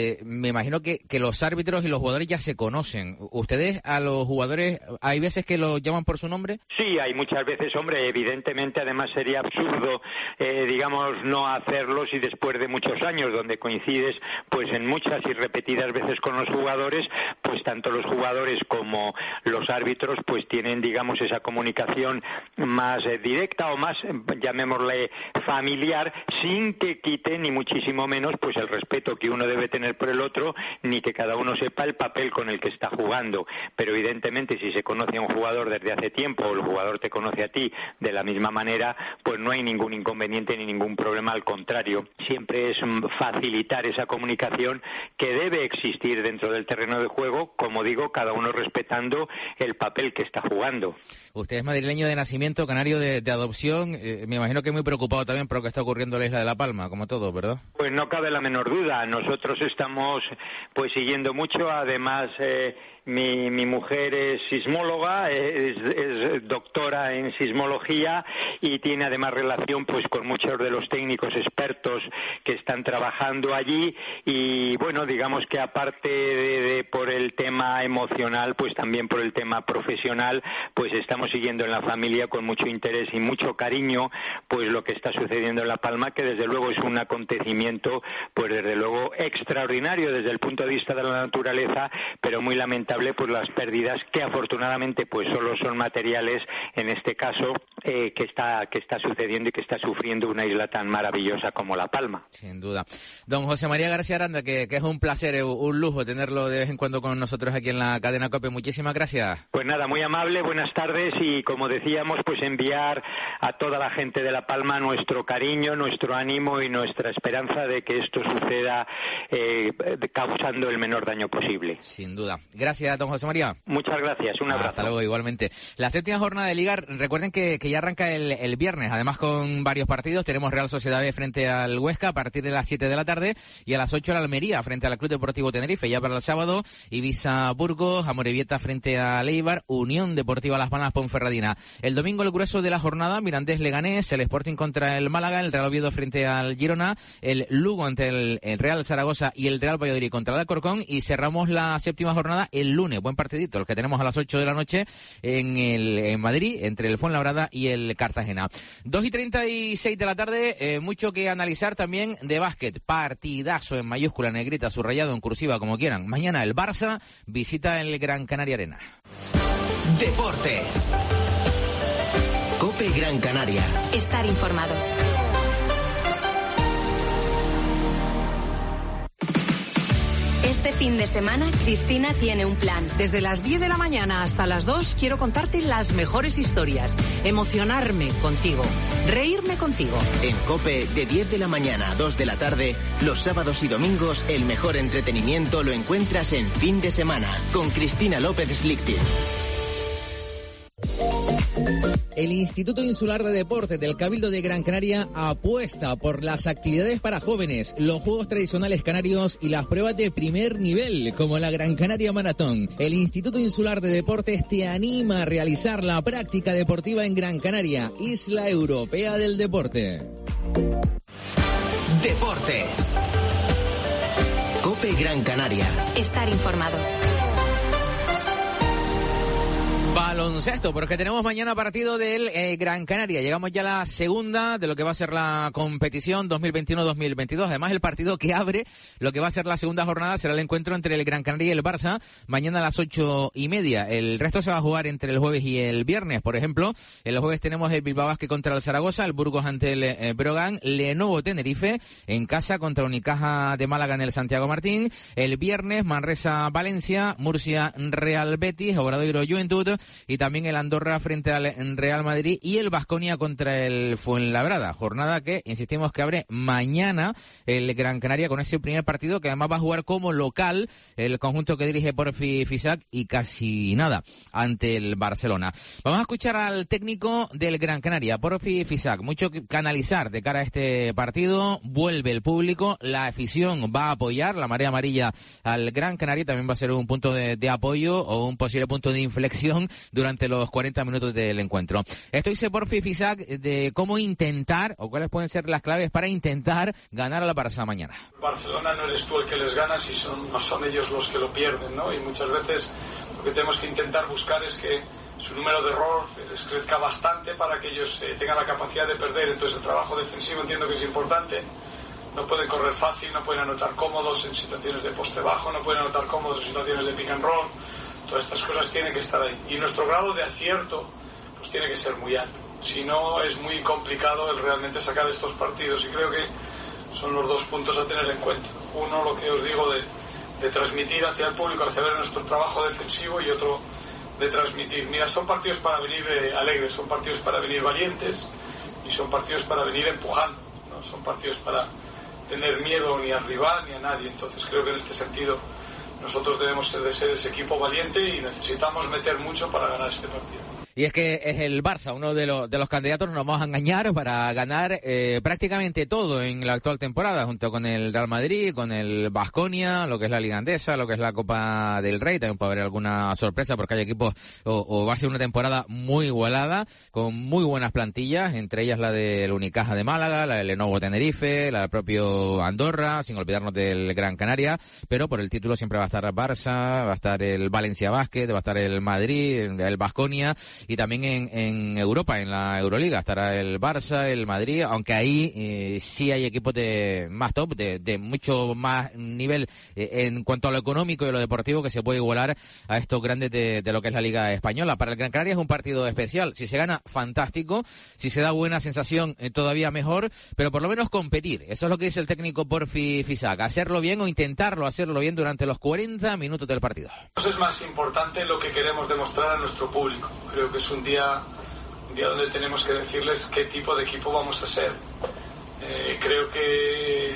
me imagino que los árbitros y los jugadores ya se conocen. ¿Ustedes a los jugadores hay veces que los llaman por su nombre? Sí, hay muchas veces, hombre, evidentemente, además sería absurdo, digamos, no hacerlo si después de muchos años, donde coincides pues en muchas y repetidas veces con los jugadores, pues tanto los jugadores como los árbitros pues tienen, digamos, esa comunicación más directa o más, llamémosle, familiar, sin que quite ni muchísimo menos pues el respeto que uno debe tener por el otro, ni que cada uno sepa el papel con el que está jugando. Pero evidentemente, si se conoce a un jugador desde hace tiempo, o el jugador te conoce a ti de la misma manera, pues no hay ningún inconveniente ni ningún problema, al contrario, siempre es facilitar esa comunicación que debe existir dentro del terreno de juego, como digo, cada uno respetando el papel que está jugando. Usted es madrileño de nacimiento, canario de adopción, me imagino que muy preocupado también por lo que está ocurriendo en la isla de La Palma, como todo, ¿verdad? Pues no cabe la menor duda, nosotros estamos pues siguiendo mucho, además Mi mujer es sismóloga, es doctora en sismología y tiene además relación pues con muchos de los técnicos expertos que están trabajando allí y bueno, digamos que aparte de por el tema emocional, pues también por el tema profesional, pues estamos siguiendo en la familia con mucho interés y mucho cariño pues lo que está sucediendo en La Palma, que desde luego es un acontecimiento pues desde luego extraordinario desde el punto de vista de la naturaleza, pero muy lamentable pues las pérdidas que afortunadamente pues solo son materiales en este caso que está sucediendo y que está sufriendo una isla tan maravillosa como La Palma. Sin duda. Don José María García Aranda, que es un placer, un lujo tenerlo de vez en cuando con nosotros aquí en la cadena COPE. Muchísimas gracias. Pues nada, muy amable, buenas tardes y como decíamos pues enviar a toda la gente de La Palma nuestro cariño, nuestro ánimo y nuestra esperanza de que esto suceda causando el menor daño posible. Sin duda. Gracias, don José María. Muchas gracias, un abrazo. Hasta luego, igualmente. La séptima jornada de Liga, recuerden que ya arranca el viernes, además con varios partidos. Tenemos Real Sociedad B frente al Huesca a partir de las 7 de la tarde y a las 8 la Almería frente al Club Deportivo Tenerife. Ya para el sábado, Ibiza Burgos, Amorebieta frente a Eibar, Unión Deportiva Las Palmas Ponferradina. El domingo el grueso de la jornada, Mirandés Leganés, el Sporting contra el Málaga, el Real Oviedo frente al Girona, el Lugo ante el Real Zaragoza y el Real Valladolid contra el Alcorcón y cerramos la séptima jornada el lunes. Buen partidito, el que tenemos a las 8 de la noche en Madrid, entre el Fuenlabrada y el Cartagena. 2:36 de la tarde, mucho que analizar también de básquet. Partidazo en mayúscula, negrita, subrayado, en cursiva, como quieran. Mañana el Barça visita el Gran Canaria Arena. Deportes. COPE Gran Canaria. Estar informado. Este fin de semana, Cristina tiene un plan. Desde las 10 de la mañana hasta las 2 quiero contarte las mejores historias, emocionarme contigo, reírme contigo. En COPE, de 10 de la mañana a 2 de la tarde, los sábados y domingos, el mejor entretenimiento lo encuentras en Fin de Semana, con Cristina López Slichting. El Instituto Insular de Deportes del Cabildo de Gran Canaria apuesta por las actividades para jóvenes, los juegos tradicionales canarios y las pruebas de primer nivel, como la Gran Canaria Maratón. El Instituto Insular de Deportes te anima a realizar la práctica deportiva en Gran Canaria, Isla Europea del Deporte. Deportes. COPE Gran Canaria. Estar informado. Baloncesto, porque tenemos mañana partido del Gran Canaria. Llegamos ya a la segunda de lo que va a ser la competición 2021-2022. Además, el partido que abre lo que va a ser la segunda jornada será el encuentro entre el Gran Canaria y el Barça, mañana a las 8:30. El resto se va a jugar entre el jueves y el viernes. Por ejemplo, el jueves tenemos el Bilbao Basket contra el Zaragoza, el Burgos ante el Brogan, Lenovo Tenerife en casa contra Unicaja de Málaga en el Santiago Martín. El viernes, Manresa Valencia, Murcia Real Betis, Obradoiro Juventud y también el Andorra frente al Real Madrid y el Baskonia contra el Fuenlabrada. Jornada que, insistimos, que abre mañana el Gran Canaria con ese primer partido que además va a jugar como local el conjunto que dirige Porfi Fisac y casi nada ante el Barcelona. Vamos a escuchar al técnico del Gran Canaria, Porfi Fisac. Mucho que analizar de cara a este partido. Vuelve el público, la afición va a apoyar, la marea amarilla al Gran Canaria también va a ser un punto de apoyo o un posible punto de inflexión durante los 40 minutos del encuentro. Esto dice Porfi Fisac de cómo intentar, o cuáles pueden ser las claves para intentar ganar a la Barça mañana. Barcelona no eres tú el que les ganas y no son ellos los que lo pierden, ¿no? Y muchas veces lo que tenemos que intentar buscar es que su número de error les crezca bastante para que ellos tengan la capacidad de perder. Entonces el trabajo defensivo entiendo que es importante. No pueden correr fácil, no pueden anotar cómodos en situaciones de poste bajo, no pueden anotar cómodos en situaciones de pick and roll. Todas estas cosas tienen que estar ahí. Y nuestro grado de acierto pues tiene que ser muy alto. Si no, es muy complicado el realmente sacar estos partidos. Y creo que son los dos puntos a tener en cuenta. Uno, lo que os digo de transmitir hacia el público, hacia ver nuestro trabajo defensivo, y otro, de transmitir. Mira, son partidos para venir alegres, son partidos para venir valientes y son partidos para venir empujando. No son partidos para tener miedo ni al rival ni a nadie. Entonces creo que en este sentido nosotros debemos ser ese equipo valiente y necesitamos meter mucho para ganar este partido. Y es que es el Barça, uno de los candidatos, no nos vamos a engañar, para ganar prácticamente todo en la actual temporada, junto con el Real Madrid, con el Baskonia, lo que es la Liga Andesa, lo que es la Copa del Rey. También puede haber alguna sorpresa porque hay equipos, o va a ser una temporada muy igualada, con muy buenas plantillas, entre ellas la del Unicaja de Málaga, la del Lenovo Tenerife, la del propio Andorra, sin olvidarnos del Gran Canaria, pero por el título siempre va a estar Barça, va a estar el Valencia Basket, va a estar el Madrid, el Baskonia. Y también en Europa, en la Euroliga, estará el Barça, el Madrid, aunque ahí sí hay equipos de más top, de mucho más nivel en cuanto a lo económico y a lo deportivo, que se puede igualar a estos grandes de lo que es la Liga Española. Para el Gran Canaria es un partido especial. Si se gana, fantástico. Si se da buena sensación, todavía mejor. Pero por lo menos competir. Eso es lo que dice el técnico Porfi Fisac. Hacerlo bien o intentarlo hacerlo bien durante los 40 minutos del partido. Eso es más importante lo que queremos demostrar a nuestro público. Creo que es un día donde tenemos que decirles qué tipo de equipo vamos a ser. Creo que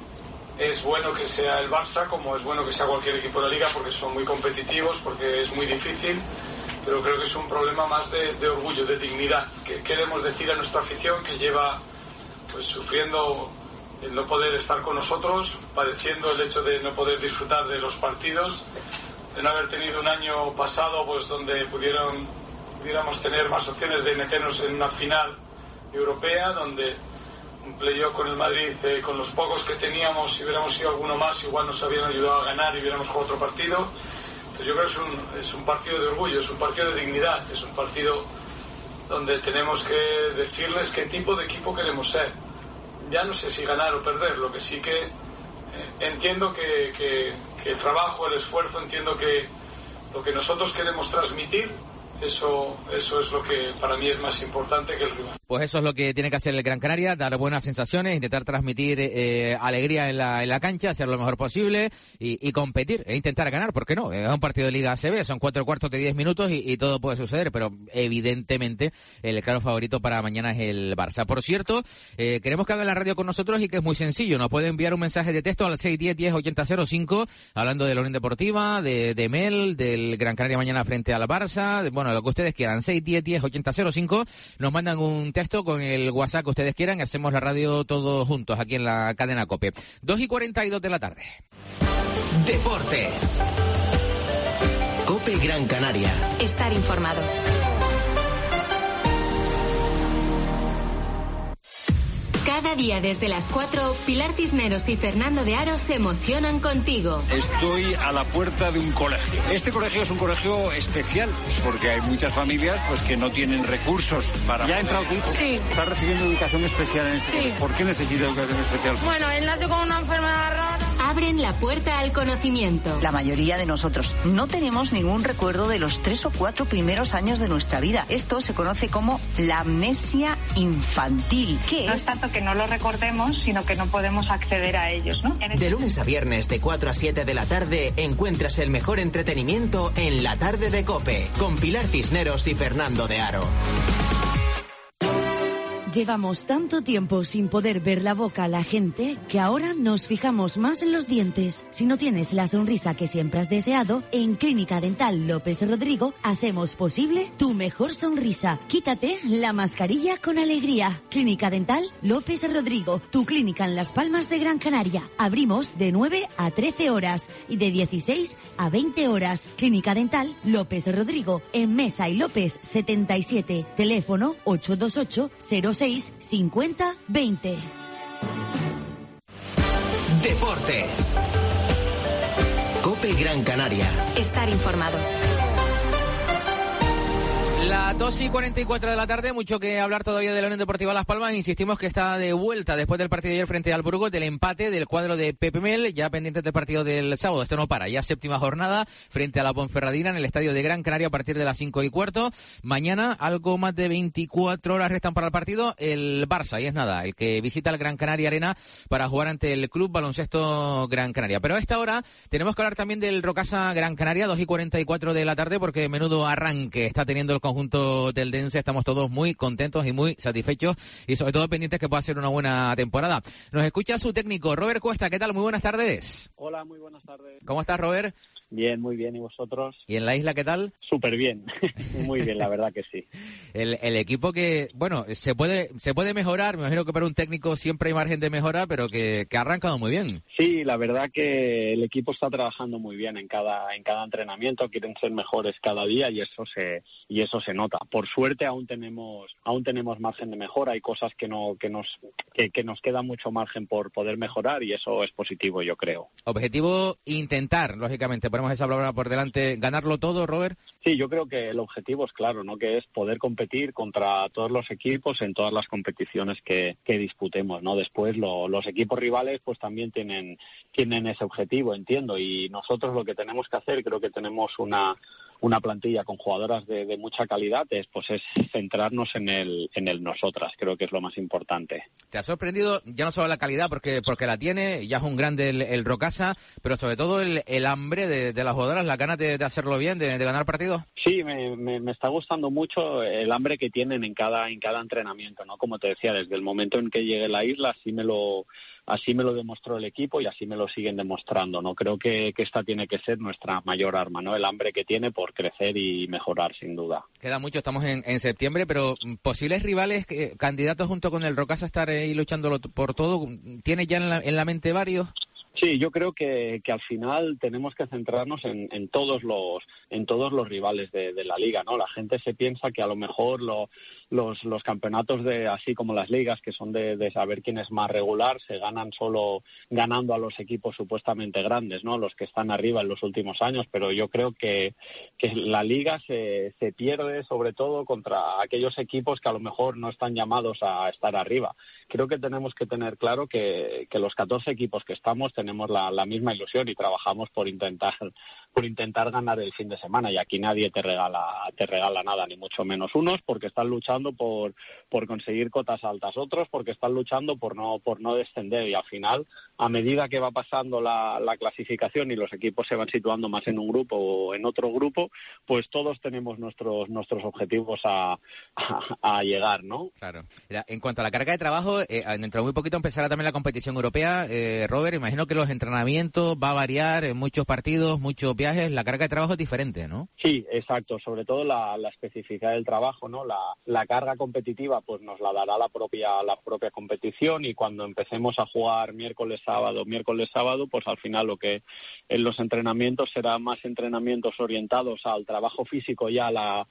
es bueno que sea el Barça, como es bueno que sea cualquier equipo de la Liga, porque son muy competitivos, porque es muy difícil, pero creo que es un problema más de orgullo, de dignidad, que queremos decir a nuestra afición, que lleva pues sufriendo el no poder estar con nosotros, padeciendo el hecho de no poder disfrutar de los partidos, de no haber tenido un año pasado pues donde pudiéramos tener más opciones de meternos en una final europea, donde un playoff con el Madrid, con los pocos que teníamos, si hubiéramos sido alguno más, igual nos habían ayudado a ganar y hubiéramos jugado otro partido. Entonces yo creo que es un partido de orgullo, es un partido de dignidad, es un partido donde tenemos que decirles qué tipo de equipo queremos ser. Ya no sé si ganar o perder, lo que sí que entiendo que el trabajo, el esfuerzo, entiendo que lo que nosotros queremos transmitir, eso es lo que para mí es más importante que el rival. Pues eso es lo que tiene que hacer el Gran Canaria, dar buenas sensaciones, intentar transmitir alegría en la cancha, hacer lo mejor posible y competir e intentar ganar, ¿por qué no? Es un partido de Liga ACB, son 4 cuartos de 10 minutos y todo puede suceder, pero evidentemente el claro favorito para mañana es el Barça. Por cierto, queremos que haga la radio con nosotros y que es muy sencillo, nos puede enviar un mensaje de texto al 610-10-8005 hablando de la Unión Deportiva, de Mel, del Gran Canaria mañana frente al Barça, bueno, lo que ustedes quieran, 610-10-8005, nos mandan un texto con el WhatsApp que ustedes quieran y hacemos la radio todos juntos aquí en la cadena COPE. 2:42 de la tarde. Deportes. COPE Gran Canaria. Estar informado. Cada día desde las 4, Pilar Cisneros y Fernando de Aro se emocionan contigo. Estoy a la puerta de un colegio. Este colegio es un colegio especial porque hay muchas familias pues que no tienen recursos para... ¿Ya ha entrado tu hijo? Sí. ¿Está recibiendo educación especial en este colegio? ¿Por qué necesita educación especial? Bueno, él nace con una enfermedad rara. Abren la puerta al conocimiento. La mayoría de nosotros no tenemos ningún recuerdo de los 3 o 4 primeros años de nuestra vida. Esto se conoce como la amnesia infantil. No es tanto que no lo recordemos, sino que no podemos acceder a ellos, ¿no? De lunes a viernes de 4 a 7 de la tarde encuentras el mejor entretenimiento en la tarde de COPE con Pilar Cisneros y Fernando de Aro. Llevamos tanto tiempo sin poder ver la boca a la gente que ahora nos fijamos más en los dientes. Si no tienes la sonrisa que siempre has deseado, en Clínica Dental López Rodrigo hacemos posible tu mejor sonrisa. Quítate la mascarilla con alegría. Clínica Dental López Rodrigo, tu clínica en Las Palmas de Gran Canaria. Abrimos de 9 a 13 horas y de 16 a 20 horas. Clínica Dental López Rodrigo, en Mesa y López 77. Teléfono 828 06 50 20. Deportes. COPE Gran Canaria. Estar informado. La 2:44 de la tarde, mucho que hablar todavía de la Unión Deportiva Las Palmas. Insistimos que está de vuelta después del partido de ayer frente al Burgos, del empate del cuadro de Pepe Mel, ya pendientes del partido del sábado. Esto no para, ya 7ª jornada frente a la Ponferradina en el estadio de Gran Canaria a partir de las 5:15. Mañana, algo más de 24 horas restan para el partido, el Barça, y es nada, el que visita el Gran Canaria Arena para jugar ante el Club Baloncesto Gran Canaria. Pero a esta hora tenemos que hablar también del Rocasa Gran Canaria, 2:44 de la tarde, porque menudo arranque está teniendo el conjunto conjunto teldense estamos todos muy contentos y muy satisfechos y sobre todo pendientes que pueda ser una buena temporada. Nos escucha su técnico, Robert Cuesta. ¿Qué tal? Muy buenas tardes. Hola, muy buenas tardes. ¿Cómo estás, Robert? Bien, muy bien. ¿Y vosotros? ¿Y en la isla qué tal? Súper bien. Muy bien, la verdad que sí. El equipo que, bueno, se puede mejorar. Me imagino que para un técnico siempre hay margen de mejora, pero que ha arrancado muy bien. Sí, la verdad que el equipo está trabajando muy bien en cada entrenamiento. Quieren ser mejores cada día y eso se nota. Por suerte aún tenemos margen de mejora. Hay cosas que nos queda mucho margen por poder mejorar y eso es positivo, yo creo. Objetivo intentar, lógicamente. Ponemos esa palabra por delante. ¿Ganarlo todo, Robert? Sí, yo creo que el objetivo es claro, ¿no? Que es poder competir contra todos los equipos en todas las competiciones que disputemos, ¿no? Después los equipos rivales pues también tienen ese objetivo, entiendo, y nosotros lo que tenemos que hacer, creo que tenemos una plantilla con jugadoras de mucha calidad, es centrarnos en el nosotras, creo que es lo más importante. ¿Te ha sorprendido ya no solo la calidad, porque la tiene, ya es un grande el Rocasa, pero sobre todo el hambre de las jugadoras, la ganas de hacerlo bien, de ganar partidos? Sí, me está gustando mucho el hambre que tienen en cada entrenamiento, ¿no? Como te decía, desde el momento en que llegué a la isla, así me lo demostró el equipo y así me lo siguen demostrando, ¿no? Creo que esta tiene que ser nuestra mayor arma, ¿no? El hambre que tiene por crecer y mejorar, sin duda. Queda mucho, estamos en septiembre, pero posibles rivales, candidatos junto con el Rocasa a estar ahí luchándolo por todo, ¿tiene ya en la mente varios? Sí, yo creo que al final tenemos que centrarnos en todos los rivales de la liga, ¿no? La gente se piensa que a lo mejor los campeonatos así como las ligas, que son de saber quién es más regular, se ganan solo ganando a los equipos supuestamente grandes, ¿no? Los que están arriba en los últimos años, pero yo creo que la liga se pierde sobre todo contra aquellos equipos que a lo mejor no están llamados a estar arriba. Creo que tenemos que tener claro que los 14 equipos que estamos tenemos la misma ilusión y trabajamos por intentar ganar el fin de semana, y aquí nadie te regala nada, ni mucho menos. Unos porque están luchando por conseguir cotas altas, otros porque están luchando por no descender, y al final, a medida que va pasando la clasificación y los equipos se van situando más en un grupo o en otro grupo, pues todos tenemos nuestros objetivos a llegar, ¿no? Claro. En cuanto a la carga de trabajo, dentro de muy poquito empezará también la competición europea. Robert, imagino que los entrenamientos va a variar, muchos partidos, muchos viajes, la carga de trabajo es diferente, ¿no? Sí, exacto, sobre todo la especificidad del trabajo, ¿no? La carga competitiva pues nos la dará la propia competición, y cuando empecemos a jugar miércoles sábado, pues al final lo que en los entrenamientos será más entrenamientos orientados al trabajo físico y a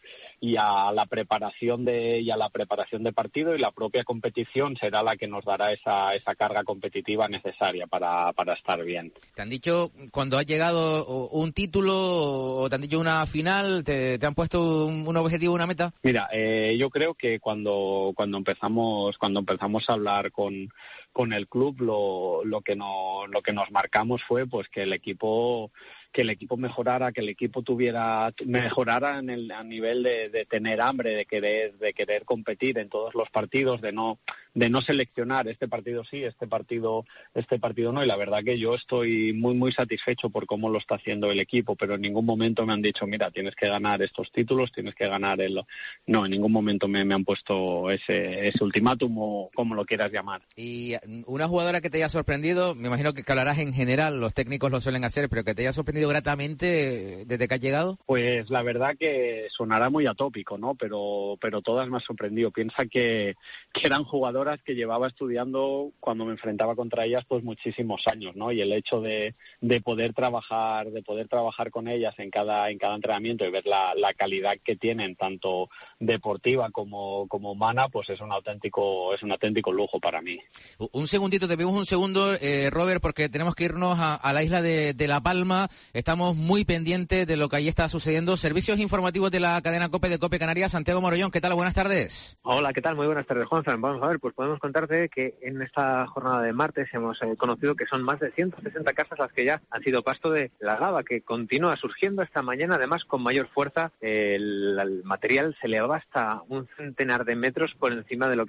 la preparación de partido, y la propia competición será la que nos dará esa carga competitiva necesaria para estar bien. ¿Te han dicho cuando has llegado un título o te han dicho una final? ¿Te han puesto un objetivo, una meta? Mira, yo creo que cuando empezamos a hablar con el club, lo que nos marcamos fue pues que el equipo mejorara, que el equipo mejorara a nivel de tener hambre, de querer competir en todos los partidos, de no seleccionar este partido sí, este partido no, y la verdad que yo estoy muy muy satisfecho por cómo lo está haciendo el equipo, pero en ningún momento me han dicho, mira, tienes que ganar estos títulos, tienes que ganar no, en ningún momento me han puesto ese ultimátum o como lo quieras llamar. Y una jugadora que te haya sorprendido, me imagino que hablarás en general, los técnicos lo suelen hacer, pero que te haya sorprendido gratamente desde que has llegado. Pues la verdad que sonará muy atópico, ¿no? Pero todas me han sorprendido. Piensa que eran jugadoras que llevaba estudiando cuando me enfrentaba contra ellas pues muchísimos años, ¿no? Y el hecho de poder trabajar con ellas en cada entrenamiento y ver la calidad que tienen, tanto deportiva como humana, pues es un auténtico lujo para mí. Un segundito, te pedimos un segundo, Robert, porque tenemos que irnos a la isla de La Palma. Estamos muy pendientes de lo que allí está sucediendo. Servicios informativos de la cadena COPE de COPE Canarias. Santiago Morollón, ¿qué tal? Buenas tardes. Hola, ¿qué tal? Muy buenas tardes, Juanfran. Vamos a ver, pues podemos contarte que en esta jornada de martes hemos conocido que son más de 160 casas las que ya han sido pasto de la lava, que continúa surgiendo esta mañana, además con mayor fuerza. El material se elevaba hasta un centenar de metros por encima de lo que es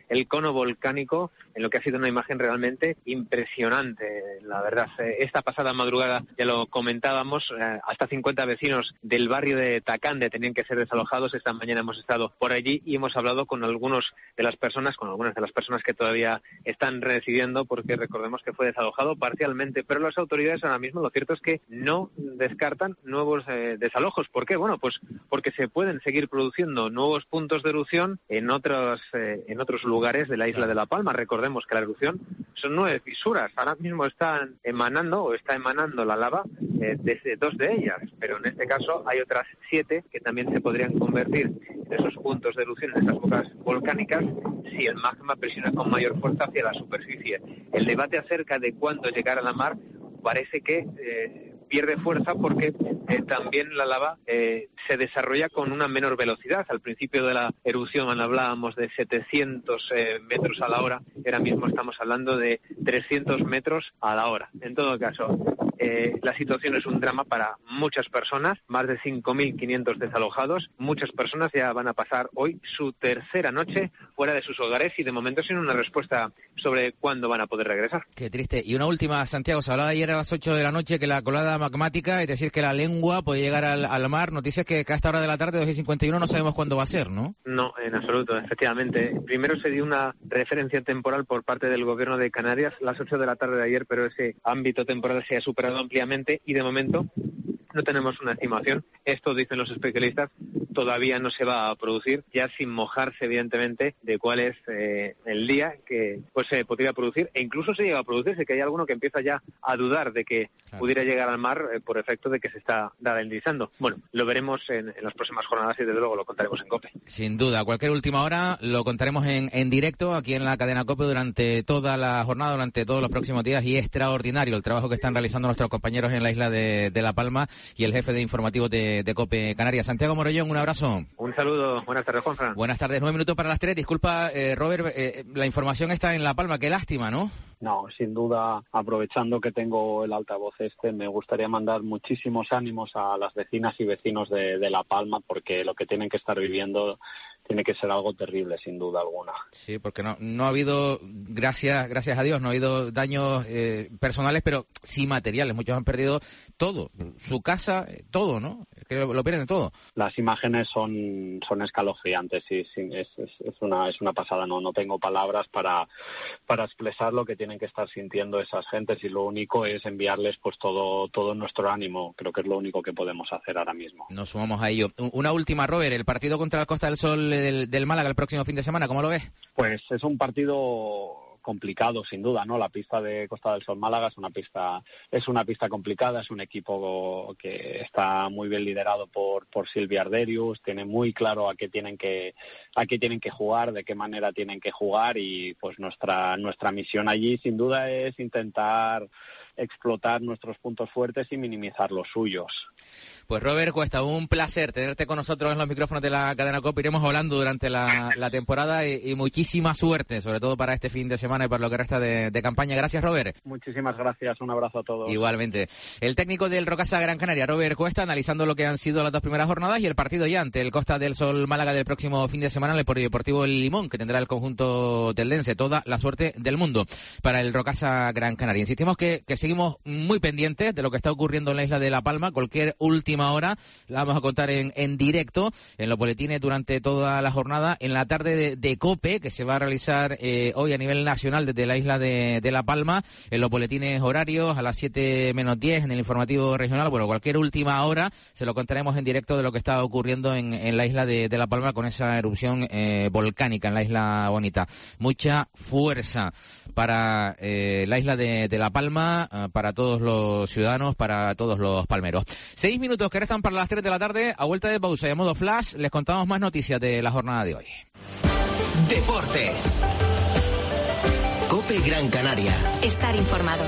el cono volcánico, en lo que ha sido una imagen realmente impresionante, la verdad. Esta pasada madrugada, ya lo comentábamos, hasta 50 vecinos del barrio de Tacande tenían que ser desalojados. Esta mañana hemos estado por allí y hemos hablado con algunas de las personas que todavía están residiendo, porque recordemos que fue desalojado parcialmente, pero las autoridades ahora mismo lo cierto es que no descartan nuevos desalojos. ¿Por qué? Bueno, pues porque se pueden seguir produciendo nuevos puntos de erupción en otros lugares de la isla de La Palma. Recordemos que la erupción son 9 fisuras. Ahora mismo está emanando la lava desde 2 de ellas, pero en este caso hay otras 7 que también se podrían convertir en esos puntos de erupción, en esas bocas volcánicas, si el magma presiona con mayor fuerza hacia la superficie. El debate acerca de cuándo llegar a la mar parece que pierde fuerza porque también la lava se desarrolla con una menor velocidad. Al principio de la erupción hablábamos de 700 metros a la hora, ahora mismo estamos hablando de 300 metros a la hora. En todo caso, la situación es un drama para muchas personas, más de 5.500 desalojados. Muchas personas ya van a pasar hoy su tercera noche fuera de sus hogares y de momento sin una respuesta sobre cuándo van a poder regresar. Qué triste. Y una última, Santiago, se hablaba ayer a las 8 de la noche que la colada magmática, es decir, que la lengua puede llegar al mar. Noticias que a esta hora de la tarde, 2:51, no sabemos cuándo va a ser, ¿no? No, en absoluto, efectivamente. Primero se dio una referencia temporal por parte del Gobierno de Canarias, las 8 de la tarde de ayer, pero ese ámbito temporal se ha superado ampliamente y de momento no tenemos una estimación. Esto, dicen los especialistas, todavía no se va a producir, ya sin mojarse evidentemente de cuál es el día que pues se podría producir, e incluso se llega a producirse, que hay alguno que empieza ya a dudar de que pudiera llegar al mar por efecto de que se está ralentizando. Bueno, lo veremos en las próximas jornadas y desde luego lo contaremos en COPE. Sin duda, cualquier última hora lo contaremos en directo aquí en la cadena COPE durante toda la jornada, durante todos los próximos días, y extraordinario el trabajo que están realizando nuestros compañeros en la isla de La Palma y el jefe de informativos de COPE Canarias. Santiago Morollón, un abrazo. Un saludo. Buenas tardes, Juanfran. Buenas tardes, 9 minutos para las 3. Disculpa, Robert, la información está en La Palma. Qué lástima, ¿no? No, sin duda, aprovechando que tengo el altavoz me gustaría mandar muchísimos ánimos a las vecinas y vecinos de La Palma, porque lo que tienen que estar viviendo tiene que ser algo terrible, sin duda alguna. Sí, porque no ha habido, gracias a Dios, no ha habido daños personales, pero sí materiales. Muchos han perdido todo, su casa, todo, ¿no? Es que lo pierden todo. Las imágenes son escalofriantes, sí, es una pasada. No tengo palabras para expresar lo que tienen que estar sintiendo esas gentes, y lo único es enviarles pues todo nuestro ánimo. Creo que es lo único que podemos hacer ahora mismo. Nos sumamos a ello. Una última, Robert, el partido contra la Costa del Sol del Málaga el próximo fin de semana, ¿cómo lo ves? Pues es un partido complicado, sin duda, ¿no? La pista de Costa del Sol Málaga es una pista complicada, es un equipo que está muy bien liderado por Silvia Arderius, tiene muy claro a qué tienen que jugar, de qué manera tienen que jugar, y pues nuestra misión allí sin duda es intentar explotar nuestros puntos fuertes y minimizar los suyos. Pues Robert Cuesta, un placer tenerte con nosotros en los micrófonos de la cadena COPE. Iremos hablando durante la temporada y muchísima suerte, sobre todo para este fin de semana y para lo que resta de campaña. Gracias, Robert. Muchísimas gracias, un abrazo a todos. Igualmente. El técnico del Rocasa Gran Canaria, Robert Cuesta, analizando lo que han sido las 2 primeras jornadas y el partido ya ante el Costa del Sol Málaga del próximo fin de semana en el Polideportivo El Limón, que tendrá el conjunto teldense. Toda la suerte del mundo para el Rocasa Gran Canaria. Insistimos que seguimos muy pendientes de lo que está ocurriendo en la isla de La Palma. Cualquier última hora la vamos a contar en directo en los boletines durante toda la jornada, en la tarde de COPE, que se va a realizar hoy a nivel nacional desde la isla de La Palma, en los boletines horarios a las 7 menos 10 en el informativo regional. Bueno, cualquier última hora se lo contaremos en directo de lo que está ocurriendo en la isla de La Palma con esa erupción volcánica en la isla bonita. Mucha fuerza para la isla de La Palma, para todos los ciudadanos, para todos los palmeros. 6 minutos que restan para las 3 de la tarde. A vuelta de pausa y a modo flash les contamos más noticias de la jornada de hoy. Deportes. COPE Gran Canaria. Estar informado.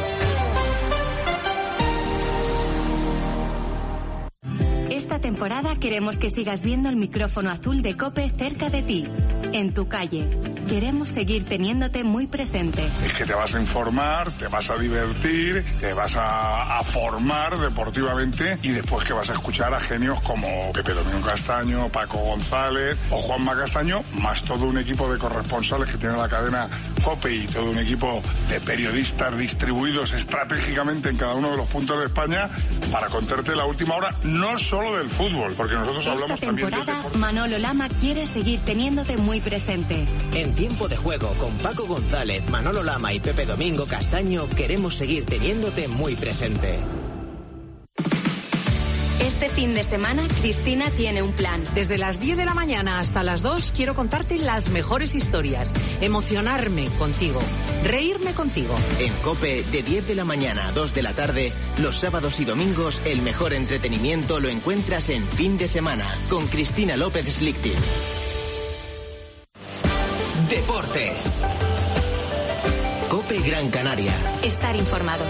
Esta temporada queremos que sigas viendo el micrófono azul de COPE cerca de ti. en tu calle. Queremos seguir teniéndote muy presente. Es que te vas a informar, te vas a divertir, te vas a formar deportivamente y después que vas a escuchar a genios como Pepe Domingo Castaño, Paco González o Juanma Castaño, más todo un equipo de corresponsales que tiene la cadena COPE y todo un equipo de periodistas distribuidos estratégicamente en cada uno de los puntos de España para contarte la última hora, no solo del fútbol, porque nosotros hablamos también del deporte. Manolo Lama quiere seguir teniéndote muy presente. En Tiempo de Juego con Paco González, Manolo Lama y Pepe Domingo Castaño queremos seguir teniéndote muy presente. Este fin de semana, Cristina tiene un plan. Desde las 10 de la mañana hasta las 2 quiero contarte las mejores historias, emocionarme contigo, reírme contigo. En COPE, de 10 de la mañana a 2 de la tarde, los sábados y domingos, el mejor entretenimiento lo encuentras en Fin de Semana con Cristina López Slichting. Deportes. COPE Gran Canaria. Estar informado.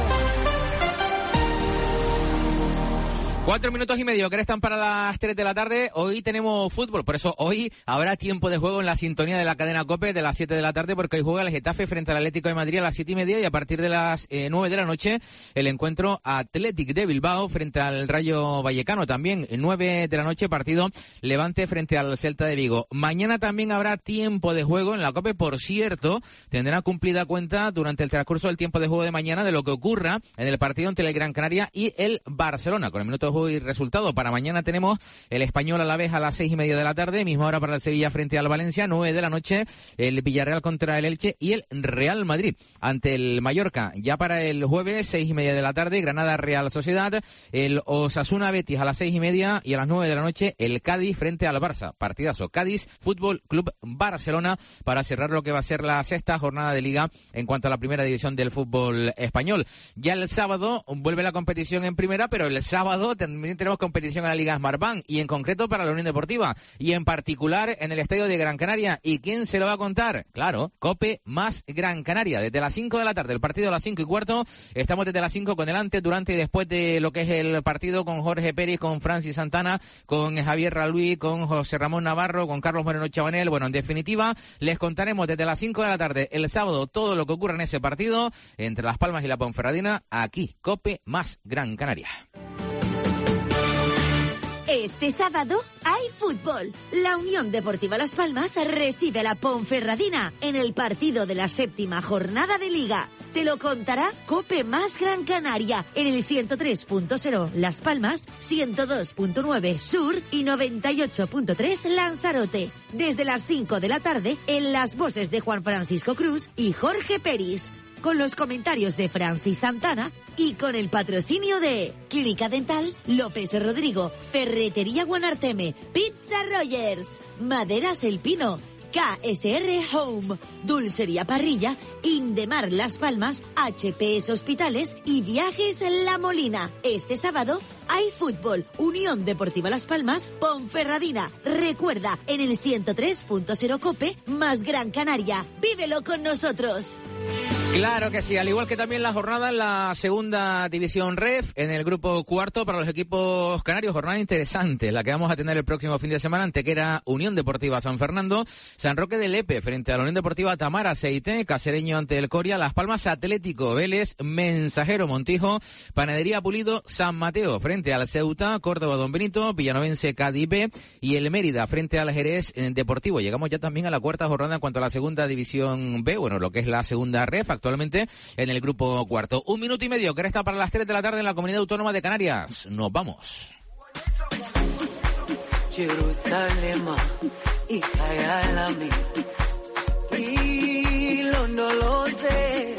4 minutos y medio que restan para las 3 de la tarde. Hoy tenemos fútbol, por eso hoy habrá tiempo de juego en la sintonía de la cadena COPE de las 7 de la tarde, porque hoy juega el Getafe frente al Atlético de Madrid a las 7:30 y a partir de las 9 de la noche el encuentro Athletic de Bilbao frente al Rayo Vallecano. También 9 de la noche partido Levante frente al Celta de Vigo. Mañana también habrá tiempo de juego en la COPE. Por cierto, tendrá cumplida cuenta durante el transcurso del tiempo de juego de mañana de lo que ocurra en el partido entre el Gran Canaria y el Barcelona. Con el minuto de juego y resultado para mañana tenemos el Español Alavés a las 6:30 de la tarde, misma hora para el Sevilla frente al Valencia, 9 de la noche el Villarreal contra el Elche y el Real Madrid ante el Mallorca. Ya para el jueves, 6:30 de la tarde, Granada Real Sociedad, el Osasuna Betis a las 6:30 y a las 9 de la noche el Cádiz frente al Barça. Partidazo Cádiz Fútbol Club Barcelona para cerrar lo que va a ser la sexta jornada de Liga en cuanto a la primera división del fútbol español. Ya el sábado vuelve la competición en primera, pero el sábado también tenemos competición en la Liga Smartbank y en concreto para la Unión Deportiva y en particular en el estadio de Gran Canaria. ¿Y quién se lo va a contar? Claro, COPE más Gran Canaria. Desde las 5 de la tarde, el partido a las 5:15. Estamos desde las 5 con el antes, durante y después de lo que es el partido con Jorge Pérez, con Francis Santana, con Javier Raluí, con José Ramón Navarro, con Carlos Moreno Chabanel. Bueno, en definitiva, les contaremos desde las 5 de la tarde el sábado todo lo que ocurra en ese partido entre Las Palmas y la Ponferradina. Aquí, COPE más Gran Canaria. Este sábado hay fútbol. La Unión Deportiva Las Palmas recibe a la Ponferradina en el partido de la séptima jornada de Liga. Te lo contará COPE más Gran Canaria en el 103.0 Las Palmas, 102.9 Sur y 98.3 Lanzarote. Desde las 5 de la tarde en las voces de Juan Francisco Cruz y Jorge Peris, con los comentarios de Francis Santana y con el patrocinio de Clínica Dental López Rodrigo, Ferretería Guanarteme, Pizza Rogers, Maderas El Pino, KSR Home, Dulcería Parrilla, Indemar Las Palmas, HPS Hospitales y Viajes La Molina. Este sábado hay fútbol. Unión Deportiva Las Palmas, Ponferradina. Recuerda, en el 103.0 COPE más Gran Canaria. Vívelo con nosotros. Claro que sí, al igual que también la jornada en la segunda división REF, en el grupo cuarto para los equipos canarios, jornada interesante, la que vamos a tener el próximo fin de semana, Antequera Unión Deportiva San Fernando, San Roque de Lepe frente a la Unión Deportiva Tamar Aceite, Casereño ante el Coria, Las Palmas Atlético Vélez, Mensajero Montijo, Panadería Pulido San Mateo frente al Ceuta, Córdoba Don Benito, Villanovense Cádiz B y el Mérida frente al Jerez Deportivo. Llegamos ya también a la cuarta jornada en cuanto a la segunda división B, bueno, lo que es la segunda REF, actualmente en el grupo cuarto. 1 minuto y medio que resta para las 3 de la tarde en la Comunidad Autónoma de Canarias. Nos vamos. Jerusalén, no lo sé.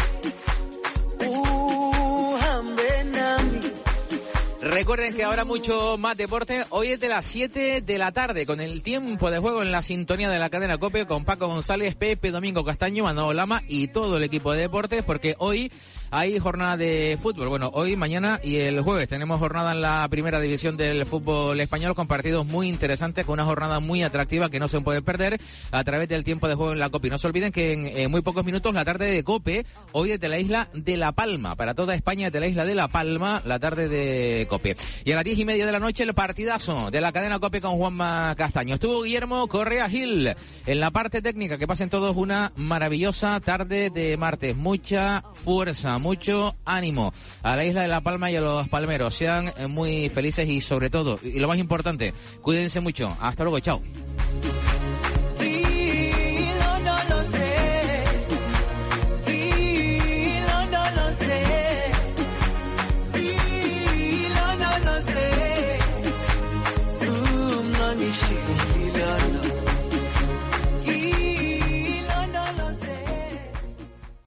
Recuerden que habrá mucho más deporte. Hoy es de las 7 de la tarde con el tiempo de juego en la sintonía de la cadena COPE con Paco González, Pepe Domingo Castaño, Manolo Lama y todo el equipo de deportes, porque hoy hay jornada de fútbol. Bueno, hoy, mañana y el jueves tenemos jornada en la primera división del fútbol español con partidos muy interesantes, con una jornada muy atractiva que no se puede perder a través del tiempo de juego en la COPE. Y no se olviden que en muy pocos minutos la tarde de COPE, hoy desde la isla de La Palma, para toda España desde la isla de La Palma, la tarde de COPE. Y a las 10:30 de la noche el partidazo de la cadena COPE con Juanma Castaño. Estuvo Guillermo Correa Gil en la parte técnica. Que pasen todos una maravillosa tarde de martes. Mucha fuerza, mucho ánimo a la isla de La Palma y a los palmeros. Sean muy felices y sobre todo, y lo más importante, cuídense mucho. Hasta luego, chao.